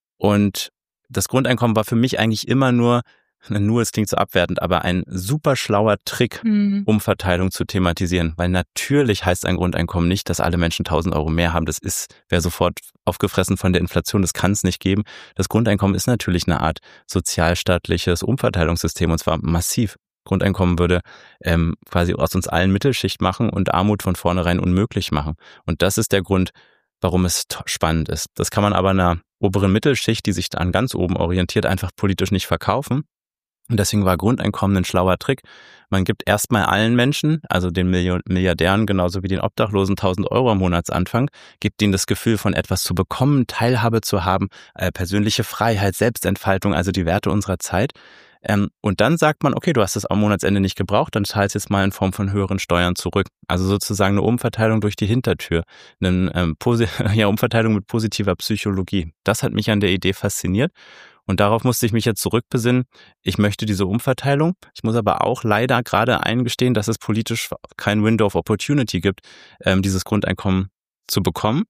[SPEAKER 4] Und das Grundeinkommen war für mich eigentlich immer nur, nur, es klingt so abwertend, aber ein super schlauer Trick, mhm. Umverteilung zu thematisieren. Weil natürlich heißt ein Grundeinkommen nicht, dass alle Menschen tausend Euro mehr haben. Das ist, wäre sofort aufgefressen von der Inflation, das kann es nicht geben. Das Grundeinkommen ist natürlich eine Art sozialstaatliches Umverteilungssystem und zwar massiv. Grundeinkommen würde ähm, quasi aus uns allen Mittelschicht machen und Armut von vornherein unmöglich machen. Und das ist der Grund, warum es spannend ist. Das kann man aber einer oberen Mittelschicht, die sich an ganz oben orientiert, einfach politisch nicht verkaufen. Und deswegen war Grundeinkommen ein schlauer Trick. Man gibt erstmal allen Menschen, also den Milliardären genauso wie den Obdachlosen, tausend Euro am Monatsanfang, gibt ihnen das Gefühl von etwas zu bekommen, Teilhabe zu haben, äh, persönliche Freiheit, Selbstentfaltung, also die Werte unserer Zeit. Ähm, und dann sagt man, okay, du hast es am Monatsende nicht gebraucht, dann zahlst jetzt mal in Form von höheren Steuern zurück. Also sozusagen eine Umverteilung durch die Hintertür, eine ähm, Posi- ja, Umverteilung mit positiver Psychologie. Das hat mich an der Idee fasziniert und darauf musste ich mich jetzt zurückbesinnen. Ich möchte diese Umverteilung. Ich muss aber auch leider gerade eingestehen, dass es politisch kein Window of Opportunity gibt, ähm, dieses Grundeinkommen zu bekommen.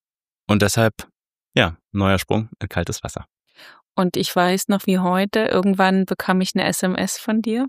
[SPEAKER 4] Und deshalb, ja, neuer Sprung in kaltes Wasser.
[SPEAKER 3] Und ich weiß noch wie heute, irgendwann bekam ich eine S M S von dir,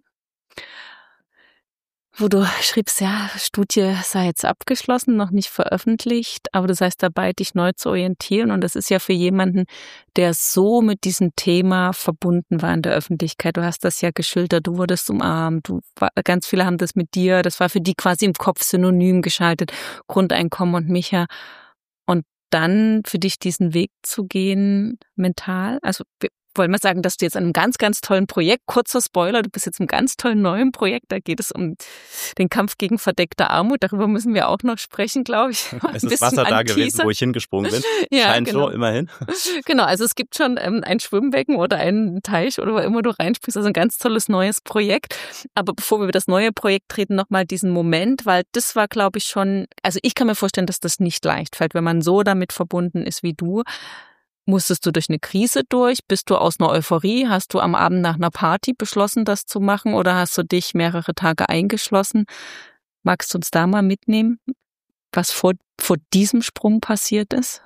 [SPEAKER 3] wo du schriebst, ja, Studie sei jetzt abgeschlossen, noch nicht veröffentlicht, aber du seist dabei, dich neu zu orientieren. Und das ist ja für jemanden, der so mit diesem Thema verbunden war in der Öffentlichkeit. Du hast das ja geschildert, du wurdest umarmt, du, ganz viele haben das mit dir, das war für die quasi im Kopf synonym geschaltet, Grundeinkommen und Micha. Und dann für dich diesen Weg zu gehen, mental, also wollen wir sagen, dass du jetzt an einem ganz, ganz tollen Projekt, kurzer Spoiler, du bist jetzt in einem ganz tollen neuen Projekt, da geht es um den Kampf gegen verdeckte Armut, darüber müssen wir auch noch sprechen, glaube ich.
[SPEAKER 4] Es ist Wasser da gewesen, wo ich hingesprungen bin. Ja, scheint genau. So, immerhin.
[SPEAKER 3] Genau, also es gibt schon ähm, ein Schwimmbecken oder einen Teich oder wo immer du reinspringst, also ein ganz tolles neues Projekt. Aber bevor wir über das neue Projekt treten, nochmal diesen Moment, weil das war, glaube ich, schon, also ich kann mir vorstellen, dass das nicht leicht fällt, wenn man so damit verbunden ist wie du. Musstest du durch eine Krise durch? Bist du aus einer Euphorie? Hast du am Abend nach einer Party beschlossen, das zu machen? Oder hast du dich mehrere Tage eingeschlossen? Magst du uns da mal mitnehmen, was vor, vor diesem Sprung passiert ist?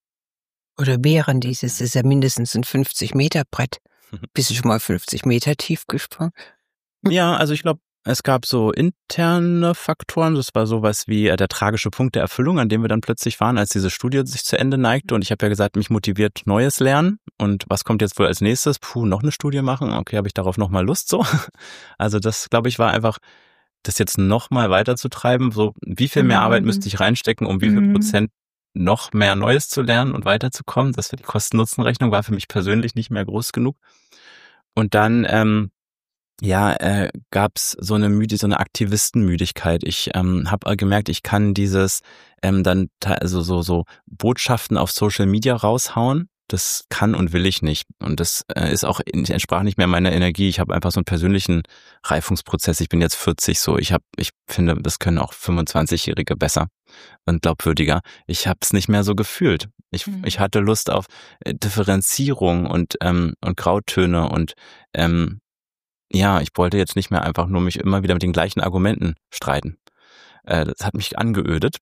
[SPEAKER 2] Oder während dieses, ist ja mindestens ein fünfzig Meter Brett. Bist du schon mal fünfzig Meter tief gesprungen?
[SPEAKER 4] Ja, also ich glaube, es gab so interne Faktoren, das war sowas wie der tragische Punkt der Erfüllung, an dem wir dann plötzlich waren, als diese Studie sich zu Ende neigte. Und ich habe ja gesagt, mich motiviert neues Lernen. Und was kommt jetzt wohl als nächstes? Puh, noch eine Studie machen? Okay, habe ich darauf nochmal Lust so? Also das, glaube ich, war einfach, das jetzt nochmal weiterzutreiben. So, wie viel mehr Arbeit müsste ich reinstecken, um wie viel mhm. Prozent noch mehr Neues zu lernen und weiterzukommen? Das für die Kosten-Nutzen-Rechnung war für mich persönlich nicht mehr groß genug. Und dann, ähm, Ja, äh, gab's so eine Müde, so eine Aktivistenmüdigkeit. Ich ähm, habe gemerkt, ich kann dieses ähm, dann also so so Botschaften auf Social Media raushauen. Das kann und will ich nicht. Und das äh, ist auch entsprach nicht mehr meiner Energie. Ich habe einfach so einen persönlichen Reifungsprozess. Ich bin jetzt vierzig so. Ich habe, ich finde, das können auch fünfundzwanzigjährige besser und glaubwürdiger. Ich habe es nicht mehr so gefühlt. Ich mhm. ich hatte Lust auf äh, Differenzierung und ähm, und Grautöne und ähm, ja, ich wollte jetzt nicht mehr einfach nur mich immer wieder mit den gleichen Argumenten streiten. Äh, das hat mich angeödet.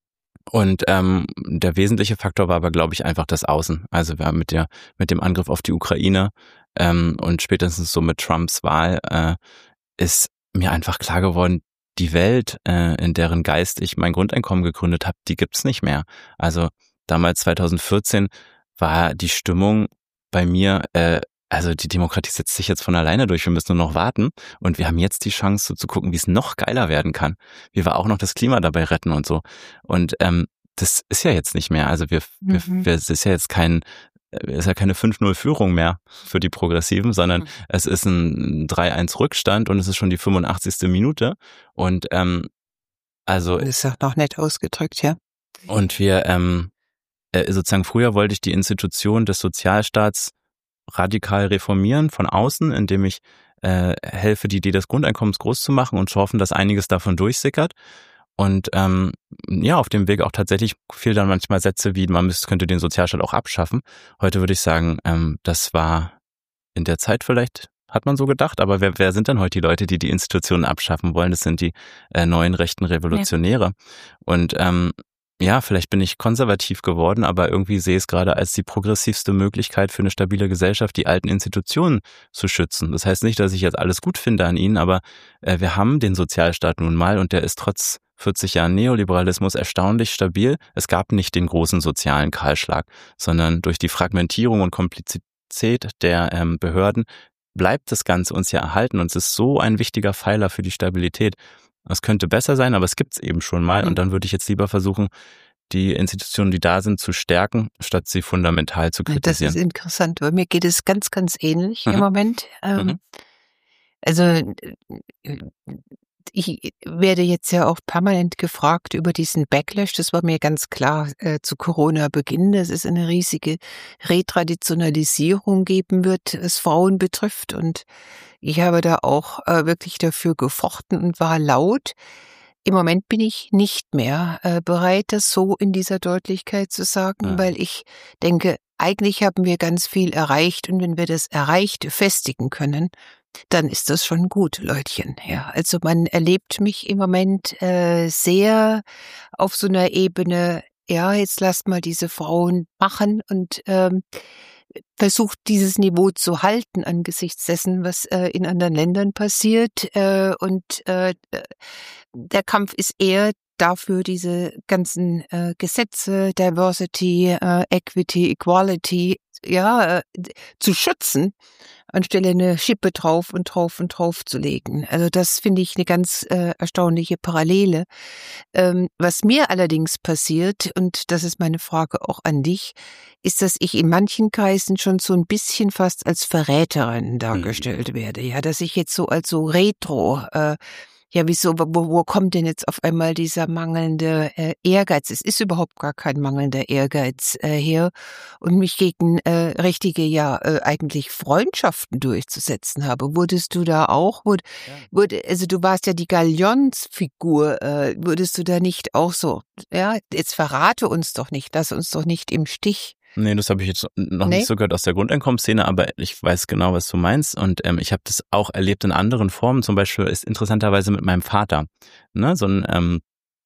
[SPEAKER 4] Und ähm, der wesentliche Faktor war aber, glaube ich, einfach das Außen. Also wir haben mit der mit dem Angriff auf die Ukraine ähm, und spätestens so mit Trumps Wahl äh, ist mir einfach klar geworden, die Welt, äh, in deren Geist ich mein Grundeinkommen gegründet habe, die gibt's nicht mehr. Also damals zweitausendvierzehn war die Stimmung bei mir äh, also die Demokratie setzt sich jetzt von alleine durch, wir müssen nur noch warten und wir haben jetzt die Chance so zu gucken, wie es noch geiler werden kann, wie wir auch noch das Klima dabei retten und so. Und ähm, das ist ja jetzt nicht mehr, also wir, mhm. wir, wir es ist ja jetzt kein ist ja keine fünf null Führung mehr für die Progressiven, sondern mhm. es ist ein drei eins Rückstand und es ist schon die fünfundachtzigste Minute. Und ähm, also
[SPEAKER 2] das ist auch noch nett ausgedrückt, ja.
[SPEAKER 4] Und wir ähm, äh, sozusagen früher wollte ich die Institution des Sozialstaats radikal reformieren von außen, indem ich äh, helfe, die Idee des Grundeinkommens groß zu machen und zu hoffen, dass einiges davon durchsickert. Und ähm, ja, auf dem Weg auch tatsächlich fiel dann manchmal Sätze wie, man müsste, könnte den Sozialstaat auch abschaffen. Heute würde ich sagen, ähm, das war in der Zeit vielleicht, hat man so gedacht, aber wer, wer sind denn heute die Leute, die die Institutionen abschaffen wollen? Das sind die äh, neuen rechten Revolutionäre. Ja. Und ähm, ja, vielleicht bin ich konservativ geworden, aber irgendwie sehe ich es gerade als die progressivste Möglichkeit für eine stabile Gesellschaft, die alten Institutionen zu schützen. Das heißt nicht, dass ich jetzt alles gut finde an ihnen, aber äh, wir haben den Sozialstaat nun mal und der ist trotz vierzig Jahren Neoliberalismus erstaunlich stabil. Es gab nicht den großen sozialen Kahlschlag, sondern durch die Fragmentierung und Komplexität der ähm, Behörden bleibt das Ganze uns ja erhalten und es ist so ein wichtiger Pfeiler für die Stabilität. Es könnte besser sein, aber es gibt es eben schon mal. Mhm. Und dann würde ich jetzt lieber versuchen, die Institutionen, die da sind, zu stärken, statt sie fundamental zu kritisieren.
[SPEAKER 2] Das ist interessant, weil mir geht es ganz, ganz ähnlich mhm. im Moment. Ähm, mhm. Also ich werde jetzt ja auch permanent gefragt über diesen Backlash. Das war mir ganz klar äh, zu Corona-Beginn, dass es eine riesige Retraditionalisierung geben wird, was Frauen betrifft. Und ich habe da auch äh, wirklich dafür gefochten und war laut. Im Moment bin ich nicht mehr äh, bereit, das so in dieser Deutlichkeit zu sagen, ja. weil ich denke, eigentlich haben wir ganz viel erreicht und wenn wir das Erreichte festigen können, dann ist das schon gut, Leutchen. Ja, also man erlebt mich im Moment äh, sehr auf so einer Ebene, ja, jetzt lasst mal diese Frauen machen und ähm, versucht dieses Niveau zu halten angesichts dessen, was äh, in anderen Ländern passiert. Äh, und äh, der Kampf ist eher dafür, diese ganzen äh, Gesetze, Diversity, äh, Equity, Equality, ja, äh, zu schützen, anstelle eine Schippe drauf und drauf und drauf zu legen. Also das finde ich eine ganz äh, erstaunliche Parallele. Ähm, was mir allerdings passiert, und das ist meine Frage auch an dich, ist, dass ich in manchen Kreisen schon so ein bisschen fast als Verräterin dargestellt mhm. werde. Ja, dass ich jetzt so als so Retro äh, ja, wieso, wo, wo kommt denn jetzt auf einmal dieser mangelnde äh, Ehrgeiz? Es ist überhaupt gar kein mangelnder Ehrgeiz äh, her und mich gegen äh, richtige, ja, äh, eigentlich Freundschaften durchzusetzen habe. Wurdest du da auch, wurde, ja. wurde, also du warst ja die Galionsfigur, äh, wurdest du da nicht auch so, ja, jetzt verrate uns doch nicht, lass uns doch nicht im Stich.
[SPEAKER 4] Nee, das habe ich jetzt noch nee. nicht so gehört aus der Grundeinkommensszene, aber ich weiß genau, was du meinst und ähm, ich habe das auch erlebt in anderen Formen, zum Beispiel ist interessanterweise mit meinem Vater, ne, so ein ähm,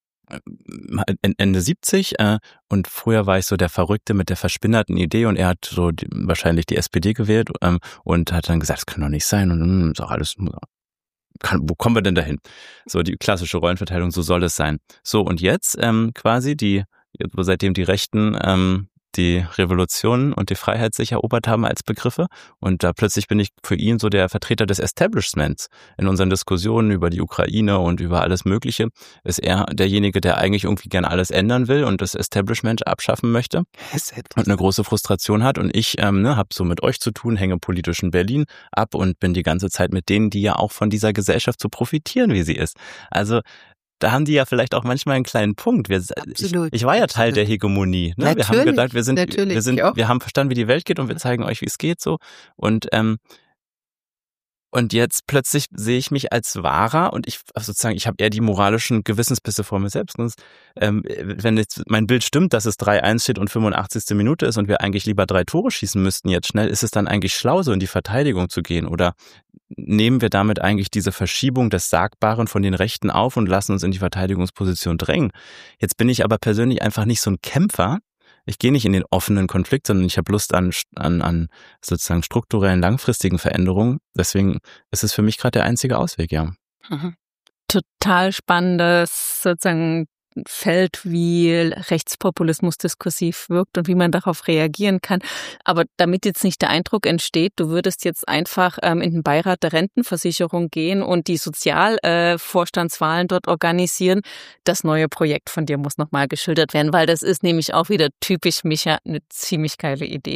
[SPEAKER 4] Ende siebzig äh, und früher war ich so der Verrückte mit der verspinnerten Idee und er hat so die, wahrscheinlich die S P D gewählt ähm, und hat dann gesagt, das kann doch nicht sein und mh, ist auch alles, kann, wo kommen wir denn dahin? So die klassische Rollenverteilung, so soll es sein. So und jetzt ähm, quasi die, seitdem die Rechten ähm, die Revolution und die Freiheit sich erobert haben als Begriffe. Und da plötzlich bin ich für ihn so der Vertreter des Establishments. In unseren Diskussionen über die Ukraine und über alles Mögliche ist er derjenige, der eigentlich irgendwie gerne alles ändern will und das Establishment abschaffen möchte und eine große Frustration hat. Und ich ähm, ne, habe so mit euch zu tun, hänge politisch in Berlin ab und bin die ganze Zeit mit denen, die ja auch von dieser Gesellschaft so profitieren, wie sie ist. Also da haben die ja vielleicht auch manchmal einen kleinen Punkt. Wir,
[SPEAKER 2] absolut,
[SPEAKER 4] ich, ich war ja Teil absolut. der Hegemonie. Ne? Wir haben gedacht, wir sind, wir sind, wir haben verstanden, wie die Welt geht und wir zeigen euch, wie es geht so. Und ähm, und jetzt plötzlich sehe ich mich als Wahrer und ich sozusagen, ich habe eher die moralischen Gewissensbisse vor mir selbst. Und, ähm, wenn jetzt mein Bild stimmt, dass es drei eins steht und fünfundachtzigste Minute ist und wir eigentlich lieber drei Tore schießen müssten jetzt schnell, ist es dann eigentlich schlau, so in die Verteidigung zu gehen? Oder nehmen wir damit eigentlich diese Verschiebung des Sagbaren von den Rechten auf und lassen uns in die Verteidigungsposition drängen? Jetzt bin ich aber persönlich einfach nicht so ein Kämpfer. Ich gehe nicht in den offenen Konflikt, sondern ich habe Lust an, an, an sozusagen strukturellen, langfristigen Veränderungen. Deswegen ist es für mich gerade der einzige Ausweg, ja.
[SPEAKER 3] Mhm. Total spannendes sozusagen Feld, wie Rechtspopulismus diskursiv wirkt und wie man darauf reagieren kann. Aber damit jetzt nicht der Eindruck entsteht, du würdest jetzt einfach ähm, in den Beirat der Rentenversicherung gehen und die Sozialvorstandswahlen äh, dort organisieren. Das neue Projekt von dir muss nochmal geschildert werden, weil das ist nämlich auch wieder typisch Micha eine ziemlich geile Idee.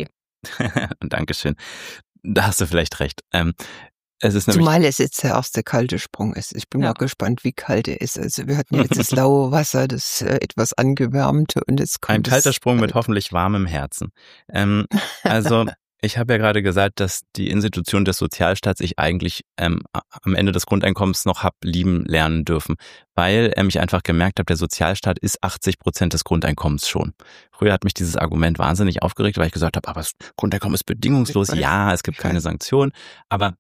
[SPEAKER 4] Dankeschön. Da hast du vielleicht recht. Ähm, es ist nämlich
[SPEAKER 2] Zumal es jetzt der erste kalte Sprung ist. Ich bin ja. mal gespannt, wie kalt er ist. Also wir hatten jetzt das laue Wasser, das äh, etwas angewärmte und es kommt.
[SPEAKER 4] Ein kalter Sprung mit hoffentlich warmem Herzen. Ähm, also ich habe ja gerade gesagt, dass die Institution des Sozialstaats ich eigentlich ähm, am Ende des Grundeinkommens noch hab lieben lernen dürfen, weil ähm, ich einfach gemerkt habe, der Sozialstaat ist achtzig Prozent des Grundeinkommens schon. Früher hat mich dieses Argument wahnsinnig aufgeregt, weil ich gesagt habe, aber das Grundeinkommen ist bedingungslos, ja, es gibt keine Sanktionen, aber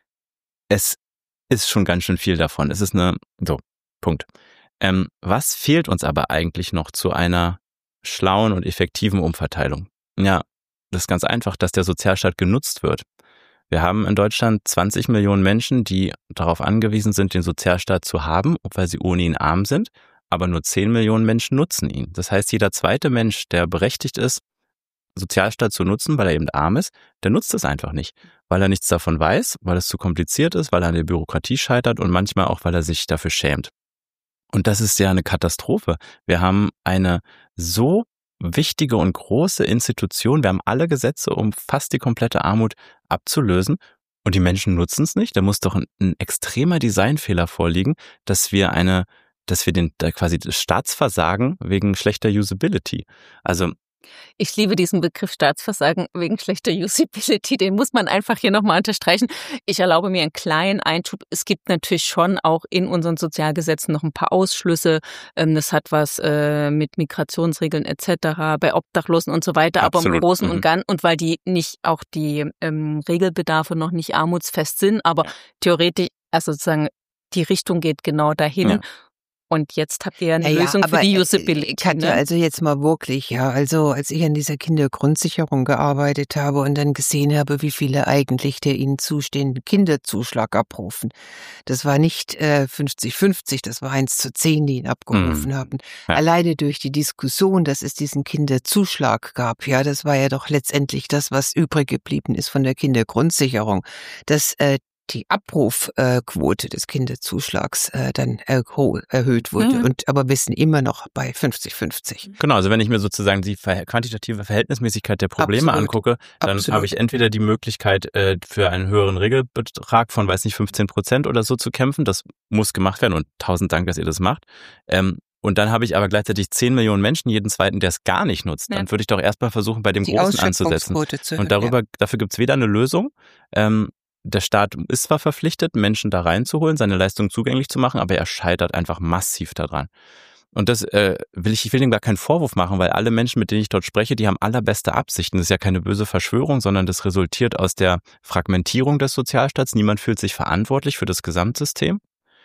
[SPEAKER 4] es ist schon ganz schön viel davon. Es ist eine, so, Punkt. Ähm, was fehlt uns aber eigentlich noch zu einer schlauen und effektiven Umverteilung? Ja, das ist ganz einfach, dass der Sozialstaat genutzt wird. Wir haben in Deutschland zwanzig Millionen Menschen, die darauf angewiesen sind, den Sozialstaat zu haben, weil sie ohne ihn arm sind, aber nur zehn Millionen Menschen nutzen ihn. Das heißt, jeder zweite Mensch, der berechtigt ist, Sozialstaat zu nutzen, weil er eben arm ist, der nutzt es einfach nicht, weil er nichts davon weiß, weil es zu kompliziert ist, weil er an der Bürokratie scheitert und manchmal auch, weil er sich dafür schämt. Und das ist ja eine Katastrophe. Wir haben eine so wichtige und große Institution, wir haben alle Gesetze, um fast die komplette Armut abzulösen und die Menschen nutzen es nicht. Da muss doch ein, ein extremer Designfehler vorliegen, dass wir eine, dass wir den quasi das Staatsversagen wegen schlechter Usability, also
[SPEAKER 3] Ich liebe diesen Begriff Staatsversagen wegen schlechter Usability. Den muss man einfach hier nochmal unterstreichen. Ich erlaube mir einen kleinen Einschub. Es gibt natürlich schon auch in unseren Sozialgesetzen noch ein paar Ausschlüsse. Das hat was mit Migrationsregeln et cetera, bei Obdachlosen und so weiter.
[SPEAKER 4] Absolut.
[SPEAKER 3] Aber im Großen
[SPEAKER 4] Mhm.
[SPEAKER 3] und Ganzen, und weil die nicht auch die ähm, Regelbedarfe noch nicht armutsfest sind, aber
[SPEAKER 4] Ja.
[SPEAKER 3] theoretisch, also sozusagen, die Richtung geht genau dahin.
[SPEAKER 4] Ja.
[SPEAKER 3] Und jetzt habt ihr eine
[SPEAKER 2] Ja, ja,
[SPEAKER 3] Lösung für
[SPEAKER 2] aber,
[SPEAKER 3] die
[SPEAKER 2] äh,
[SPEAKER 3] Usability.
[SPEAKER 2] Katja,
[SPEAKER 3] Ne?
[SPEAKER 2] also jetzt mal wirklich, ja, also als ich an dieser Kindergrundsicherung gearbeitet habe und dann gesehen habe, wie viele eigentlich der ihnen zustehenden Kinderzuschlag abrufen. Das war nicht äh, fünfzig fünfzig, das war eins zu zehn, die ihn abgerufen
[SPEAKER 4] Mhm.
[SPEAKER 2] haben.
[SPEAKER 4] Ja.
[SPEAKER 2] Alleine durch die Diskussion, dass es diesen Kinderzuschlag gab, ja, das war ja doch letztendlich das, was übrig geblieben ist von der Kindergrundsicherung, dass äh, die Abrufquote des Kinderzuschlags äh, dann erho- erhöht wurde.
[SPEAKER 3] Mhm.
[SPEAKER 2] Und aber wir sind immer noch bei fünfzig fünfzig.
[SPEAKER 4] Genau, also wenn ich mir sozusagen die ver- quantitative Verhältnismäßigkeit der Probleme
[SPEAKER 2] Absolut.
[SPEAKER 4] angucke, dann
[SPEAKER 2] Absolut.
[SPEAKER 4] habe ich entweder die Möglichkeit, äh, für einen höheren Regelbetrag von, weiß nicht, fünfzehn Prozent oder so zu kämpfen. Das muss gemacht werden und tausend Dank, dass ihr das macht. Ähm, und dann habe ich aber gleichzeitig zehn Millionen Menschen, jeden zweiten, der es gar nicht nutzt.
[SPEAKER 3] Ja.
[SPEAKER 4] Dann würde ich doch erstmal versuchen, bei dem
[SPEAKER 2] Die
[SPEAKER 4] Großen anzusetzen.
[SPEAKER 2] Ausschöpfungsquote zu erhöhen,
[SPEAKER 4] Und darüber, dafür gibt's weder eine Lösung. Ähm, der Staat ist zwar verpflichtet, Menschen da reinzuholen, seine Leistung zugänglich zu machen, aber er scheitert einfach massiv daran. Und das äh, will ich, ich will ihm gar keinen Vorwurf machen, weil alle Menschen, mit denen ich dort spreche, die haben allerbeste Absichten. Das ist ja keine böse Verschwörung, sondern das resultiert aus der Fragmentierung des Sozialstaats. Niemand fühlt sich verantwortlich für das Gesamtsystem.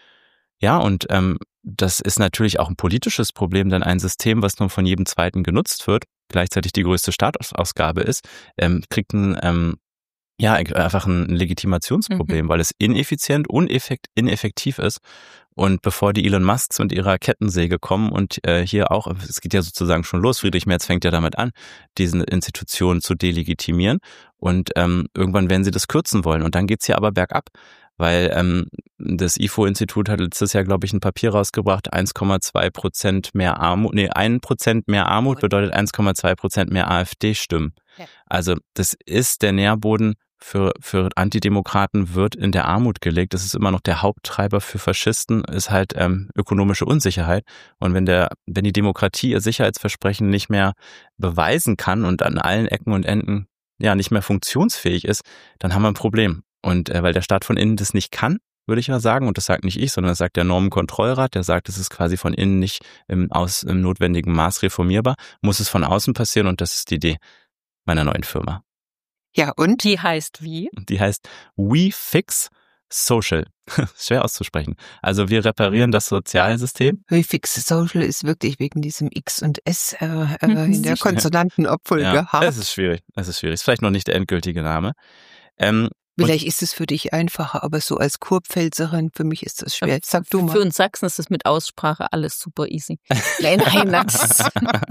[SPEAKER 4] Ja, und ähm, das ist natürlich auch ein politisches Problem, denn ein System, was nur von jedem Zweiten genutzt wird, gleichzeitig die größte Staatsausgabe ist, ähm, kriegt ein ähm, ja einfach ein Legitimationsproblem,
[SPEAKER 3] Mhm.
[SPEAKER 4] weil es ineffizient, uneffekt, ineffektiv ist. Und bevor die Elon Musks mit ihrer Kettensäge kommen und äh, hier auch, es geht ja sozusagen schon los, Friedrich Merz fängt ja damit an, diese Institutionen zu delegitimieren. Und ähm, irgendwann werden sie das kürzen wollen. Und dann geht's hier aber bergab. Weil ähm, das I F O-Institut hat letztes Jahr, glaube ich, ein Papier rausgebracht, eins Komma zwei Prozent mehr Armut, nee, ein Prozent mehr Armut bedeutet eins Komma zwei Prozent mehr AfD-Stimmen.
[SPEAKER 3] Ja.
[SPEAKER 4] Also das ist der Nährboden für, für Antidemokraten, wird in der Armut gelegt. Das ist immer noch der Haupttreiber für Faschisten, ist halt ähm, ökonomische Unsicherheit. Und wenn der, wenn die Demokratie ihr Sicherheitsversprechen nicht mehr beweisen kann und an allen Ecken und Enden ja nicht mehr funktionsfähig ist, dann haben wir ein Problem. Und äh, weil der Staat von innen das nicht kann, würde ich mal sagen, und das sagt nicht ich, sondern das sagt der Normenkontrollrat, der sagt, es ist quasi von innen nicht im, aus, im notwendigen Maß reformierbar, muss es von außen passieren und das ist die Idee meiner neuen Firma.
[SPEAKER 2] Ja, und?
[SPEAKER 3] Die heißt wie?
[SPEAKER 4] Die heißt We Fix Social. Schwer auszusprechen. Also wir reparieren das Sozialsystem.
[SPEAKER 2] We Fix Social ist wirklich wegen diesem X und S äh, äh, in der Konsonantenabfolge.
[SPEAKER 4] Ja, es ist schwierig. Es ist schwierig. Ist vielleicht noch nicht der endgültige Name. Ähm,
[SPEAKER 2] Vielleicht ist es für dich einfacher, aber so als Kurpfälzerin, für mich ist das schwer. Sag du mal.
[SPEAKER 3] Für uns Sachsen ist es mit Aussprache alles super easy. Nein, nein, das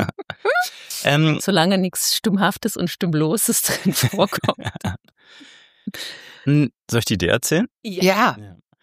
[SPEAKER 4] ähm,
[SPEAKER 3] solange nichts Stimmhaftes und Stimmloses drin vorkommt.
[SPEAKER 4] Soll ich die Idee erzählen?
[SPEAKER 2] Ja.
[SPEAKER 4] Ja.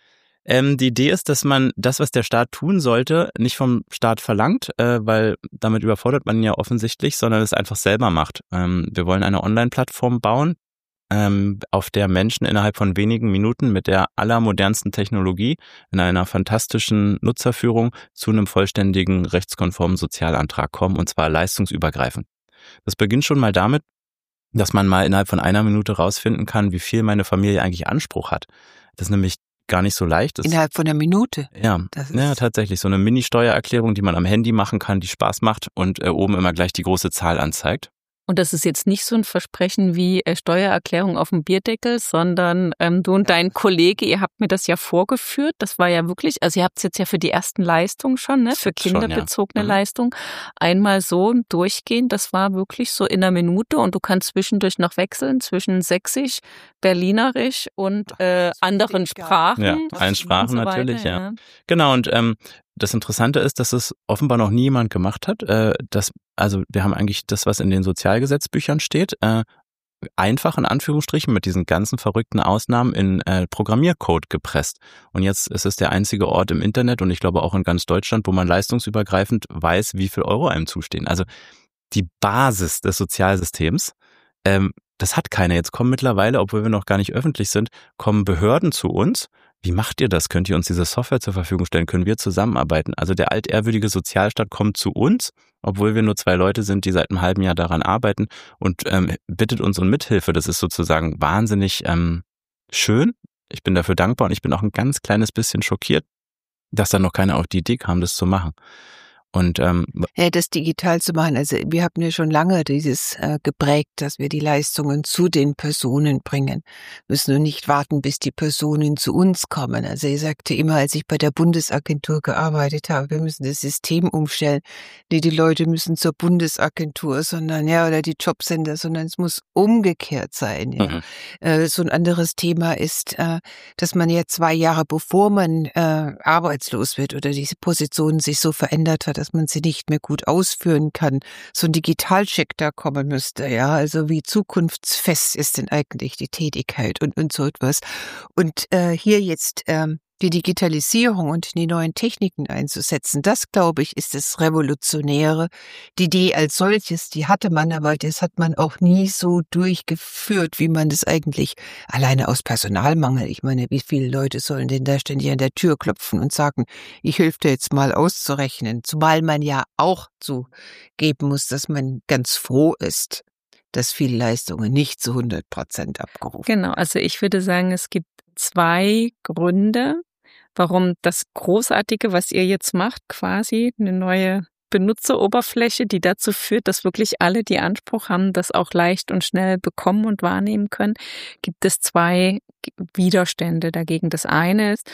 [SPEAKER 4] Ähm, die Idee ist, dass man das, was der Staat tun sollte, nicht vom Staat verlangt, äh, weil damit überfordert man ihn ja offensichtlich, sondern es einfach selber macht. Ähm, wir wollen eine Online-Plattform bauen, ähm, auf der Menschen innerhalb von wenigen Minuten mit der allermodernsten Technologie in einer fantastischen Nutzerführung zu einem vollständigen rechtskonformen Sozialantrag kommen, und zwar leistungsübergreifend. Das beginnt schon mal damit, dass man mal innerhalb von einer Minute rausfinden kann, wie viel meine Familie eigentlich Anspruch hat. Das ist nämlich gar nicht so leicht. Das
[SPEAKER 2] innerhalb von einer Minute?
[SPEAKER 4] Ja, das ist ja, tatsächlich. So eine Mini-Steuererklärung, die man am Handy machen kann, die Spaß macht und äh, oben immer gleich die große Zahl anzeigt.
[SPEAKER 3] Und das ist jetzt nicht so ein Versprechen wie äh, Steuererklärung auf dem Bierdeckel, sondern ähm, du und dein Kollege, ihr habt mir das ja vorgeführt. Das war ja wirklich, also ihr habt es jetzt ja für die ersten Leistungen schon, ne, für kinderbezogene schon, ja. Leistung, einmal so durchgehen. Das war wirklich so in einer Minute und du kannst zwischendurch noch wechseln zwischen Sächsisch, Berlinerisch und äh, anderen Sprachen.
[SPEAKER 4] Ja, allen Sprachen so natürlich, weiter, ja. ja. Genau, und ähm, das Interessante ist, dass es offenbar noch nie jemand gemacht hat. Äh, dass, also wir haben eigentlich das, was in den Sozialgesetzbüchern steht, äh, einfach in Anführungsstrichen mit diesen ganzen verrückten Ausnahmen in äh, Programmiercode gepresst. Und jetzt ist es der einzige Ort im Internet und ich glaube auch in ganz Deutschland, wo man leistungsübergreifend weiß, wie viel Euro einem zustehen. Also die Basis des Sozialsystems, ähm, das hat keiner. Jetzt kommen mittlerweile, obwohl wir noch gar nicht öffentlich sind, kommen Behörden zu uns. Wie macht ihr das? Könnt ihr uns diese Software zur Verfügung stellen? Können wir zusammenarbeiten? Also der altehrwürdige Sozialstaat kommt zu uns, obwohl wir nur zwei Leute sind, die seit einem halben Jahr daran arbeiten und ähm, bittet uns um Mithilfe. Das ist sozusagen wahnsinnig ähm, schön. Ich bin dafür dankbar und ich bin auch ein ganz kleines bisschen schockiert, dass da noch keiner auf die Idee kam, das zu machen. Und ähm,
[SPEAKER 2] ja, das digital zu machen. Also wir haben ja schon lange dieses äh, geprägt, dass wir die Leistungen zu den Personen bringen. Müssen nur nicht warten, bis die Personen zu uns kommen. Also er sagte immer, als ich bei der Bundesagentur gearbeitet habe, wir müssen das System umstellen. Nee, die Leute müssen zur Bundesagentur, sondern ja, oder die Jobcenter, sondern es muss umgekehrt sein. Ja. Mhm. Äh, so ein anderes Thema ist, äh, dass man ja zwei Jahre bevor man äh, arbeitslos wird oder diese Position sich so verändert hat, dass man sie nicht mehr gut ausführen kann, so ein Digitalcheck da kommen müsste, ja, also wie zukunftsfest ist denn eigentlich die Tätigkeit und, und so etwas. Und äh, hier jetzt ähm, die Digitalisierung und die neuen Techniken einzusetzen, das, glaube ich, ist das Revolutionäre. Die Idee als solches, die hatte man, aber das hat man auch nie so durchgeführt, wie man das eigentlich alleine aus Personalmangel. Ich meine, wie viele Leute sollen denn da ständig an der Tür klopfen und sagen, ich helfe dir jetzt mal auszurechnen, zumal man ja auch zugeben muss, dass man ganz froh ist, dass viele Leistungen nicht zu hundert Prozent abgerufen werden.
[SPEAKER 3] Genau, also ich würde sagen, es gibt zwei Gründe, warum das Großartige, was ihr jetzt macht, quasi eine neue Benutzeroberfläche, die dazu führt, dass wirklich alle, die Anspruch haben, das auch leicht und schnell bekommen und wahrnehmen können, gibt es zwei Widerstände dagegen. Das eine ist,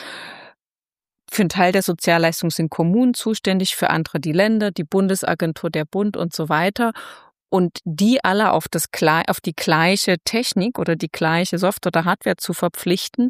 [SPEAKER 3] für einen Teil der Sozialleistungen sind Kommunen zuständig, für andere die Länder, die Bundesagentur, der Bund und so weiter. Und die alle auf, das, auf die gleiche Technik oder die gleiche Software oder Hardware zu verpflichten,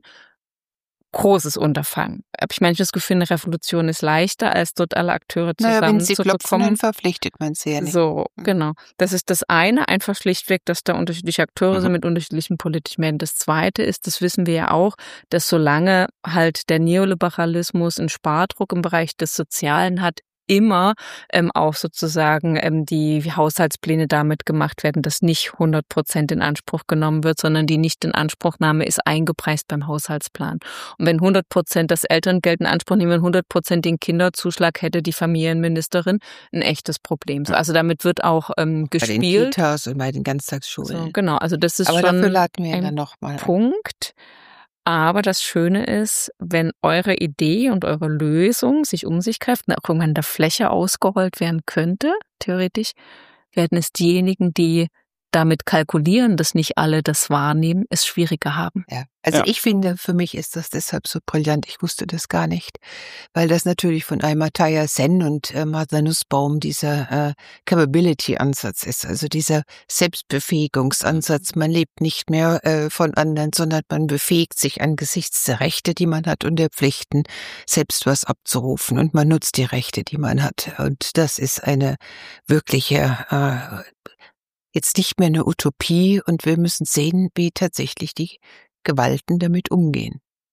[SPEAKER 3] großes Unterfangen. Habe ich manchmal das Gefühl, eine Revolution ist leichter, als dort alle Akteure zusammen
[SPEAKER 2] naja, wenn sie
[SPEAKER 3] zu
[SPEAKER 2] klopfen,
[SPEAKER 3] bekommen.
[SPEAKER 2] Dann verpflichtet man sie ja nicht.
[SPEAKER 3] So, genau. Das ist das eine, einfach schlichtweg, dass da unterschiedliche Akteure mhm. sind mit unterschiedlichen politischen Medien. Das zweite ist, das wissen wir ja auch, dass solange halt der Neoliberalismus einen Spardruck im Bereich des Sozialen hat, immer ähm, auch sozusagen ähm, die Haushaltspläne damit gemacht werden, dass nicht hundert Prozent in Anspruch genommen wird, sondern die Nicht-in-Anspruchnahme ist eingepreist beim Haushaltsplan. Und wenn hundert Prozent das Elterngeld in Anspruch nehmen, hundert Prozent den Kinderzuschlag, hätte die Familienministerin ein echtes Problem. Also damit wird auch ähm, gespielt. Bei den
[SPEAKER 2] Kitas und bei den Ganztagsschulen.
[SPEAKER 3] So, genau, also das ist
[SPEAKER 2] Aber
[SPEAKER 3] schon
[SPEAKER 2] dafür laden wir
[SPEAKER 3] ein
[SPEAKER 2] dann noch mal
[SPEAKER 3] Punkt. Aber das Schöne ist, wenn eure Idee und eure Lösung sich um sich greift und auch irgendwann der Fläche ausgerollt werden könnte, theoretisch, werden es diejenigen, die damit kalkulieren, dass nicht alle das wahrnehmen, es schwieriger haben.
[SPEAKER 2] Ja, also
[SPEAKER 4] ja.
[SPEAKER 2] ich finde, für mich ist das deshalb so brillant. Ich wusste das gar nicht, weil das natürlich von Amartya Sen und äh, Martha Nussbaum dieser äh, Capability-Ansatz ist, also dieser Selbstbefähigungsansatz. Man lebt nicht mehr äh, von anderen, sondern man befähigt sich angesichts der Rechte, die man hat und der Pflichten, selbst was abzurufen und man nutzt die Rechte, die man hat. Und das ist eine wirkliche äh, jetzt nicht mehr eine Utopie und wir müssen sehen, wie tatsächlich die Gewalten damit umgehen.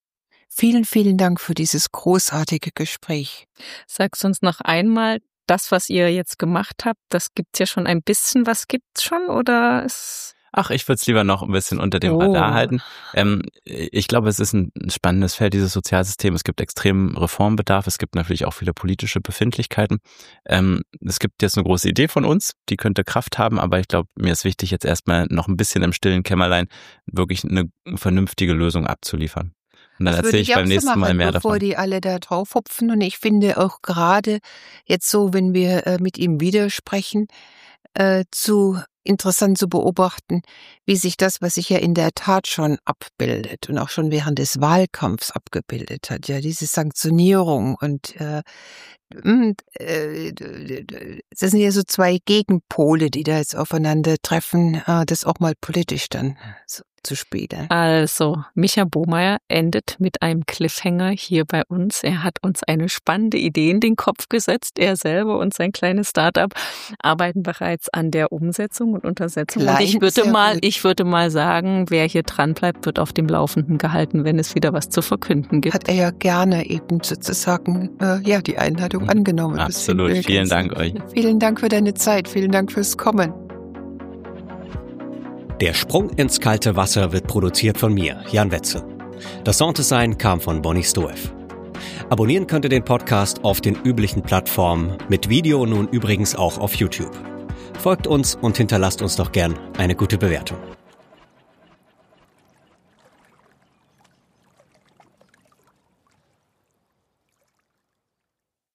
[SPEAKER 2] Vielen, vielen Dank für dieses großartige Gespräch.
[SPEAKER 3] Sagst uns noch einmal, das, was ihr jetzt gemacht habt, das gibt's ja schon ein bisschen. Was gibt's schon oder ist...
[SPEAKER 4] Ach, ich würde es lieber noch ein bisschen unter dem oh. Radar halten. Ähm, ich glaube, es ist ein spannendes Feld, dieses Sozialsystem. Es gibt extremen Reformbedarf. Es gibt natürlich auch viele politische Befindlichkeiten. Ähm, es gibt jetzt eine große Idee von uns, die könnte Kraft haben, aber ich glaube, mir ist wichtig, jetzt erstmal noch ein bisschen im stillen Kämmerlein wirklich eine vernünftige Lösung abzuliefern. Und dann erzähle ich, ich beim nächsten so machen, Mal mehr
[SPEAKER 2] bevor
[SPEAKER 4] davon.
[SPEAKER 2] Bevor die alle da drauf hopfen. Und ich finde auch gerade jetzt so, wenn wir äh, mit ihm widersprechen, äh, zu interessant zu beobachten, wie sich das, was sich ja in der Tat schon abbildet und auch schon während des Wahlkampfs abgebildet hat, ja, diese Sanktionierung und äh, äh, das sind ja so zwei Gegenpole, die da jetzt aufeinandertreffen, äh, das auch mal politisch dann so zu spielen.
[SPEAKER 3] Also, Micha Bohmeier endet mit einem Cliffhanger hier bei uns. Er hat uns eine spannende Idee in den Kopf gesetzt. Er selber und sein kleines Startup arbeiten bereits an der Umsetzung und Untersetzung.
[SPEAKER 2] Klein,
[SPEAKER 3] und ich würde mal, ich würde mal sagen, wer hier dran bleibt, wird auf dem Laufenden gehalten, wenn es wieder was zu verkünden gibt.
[SPEAKER 2] Hat er ja gerne eben sozusagen, äh, ja, die Einladung angenommen.
[SPEAKER 4] Absolut. Vielen Dank euch.
[SPEAKER 2] Vielen Dank für deine Zeit. Vielen Dank fürs Kommen.
[SPEAKER 1] Der Sprung ins kalte Wasser wird produziert von mir, Jan Wetzel. Das Sounddesign kam von Bonnie Stoev. Abonnieren könnt ihr den Podcast auf den üblichen Plattformen, mit Video nun übrigens auch auf YouTube. Folgt uns und hinterlasst uns doch gern eine gute Bewertung.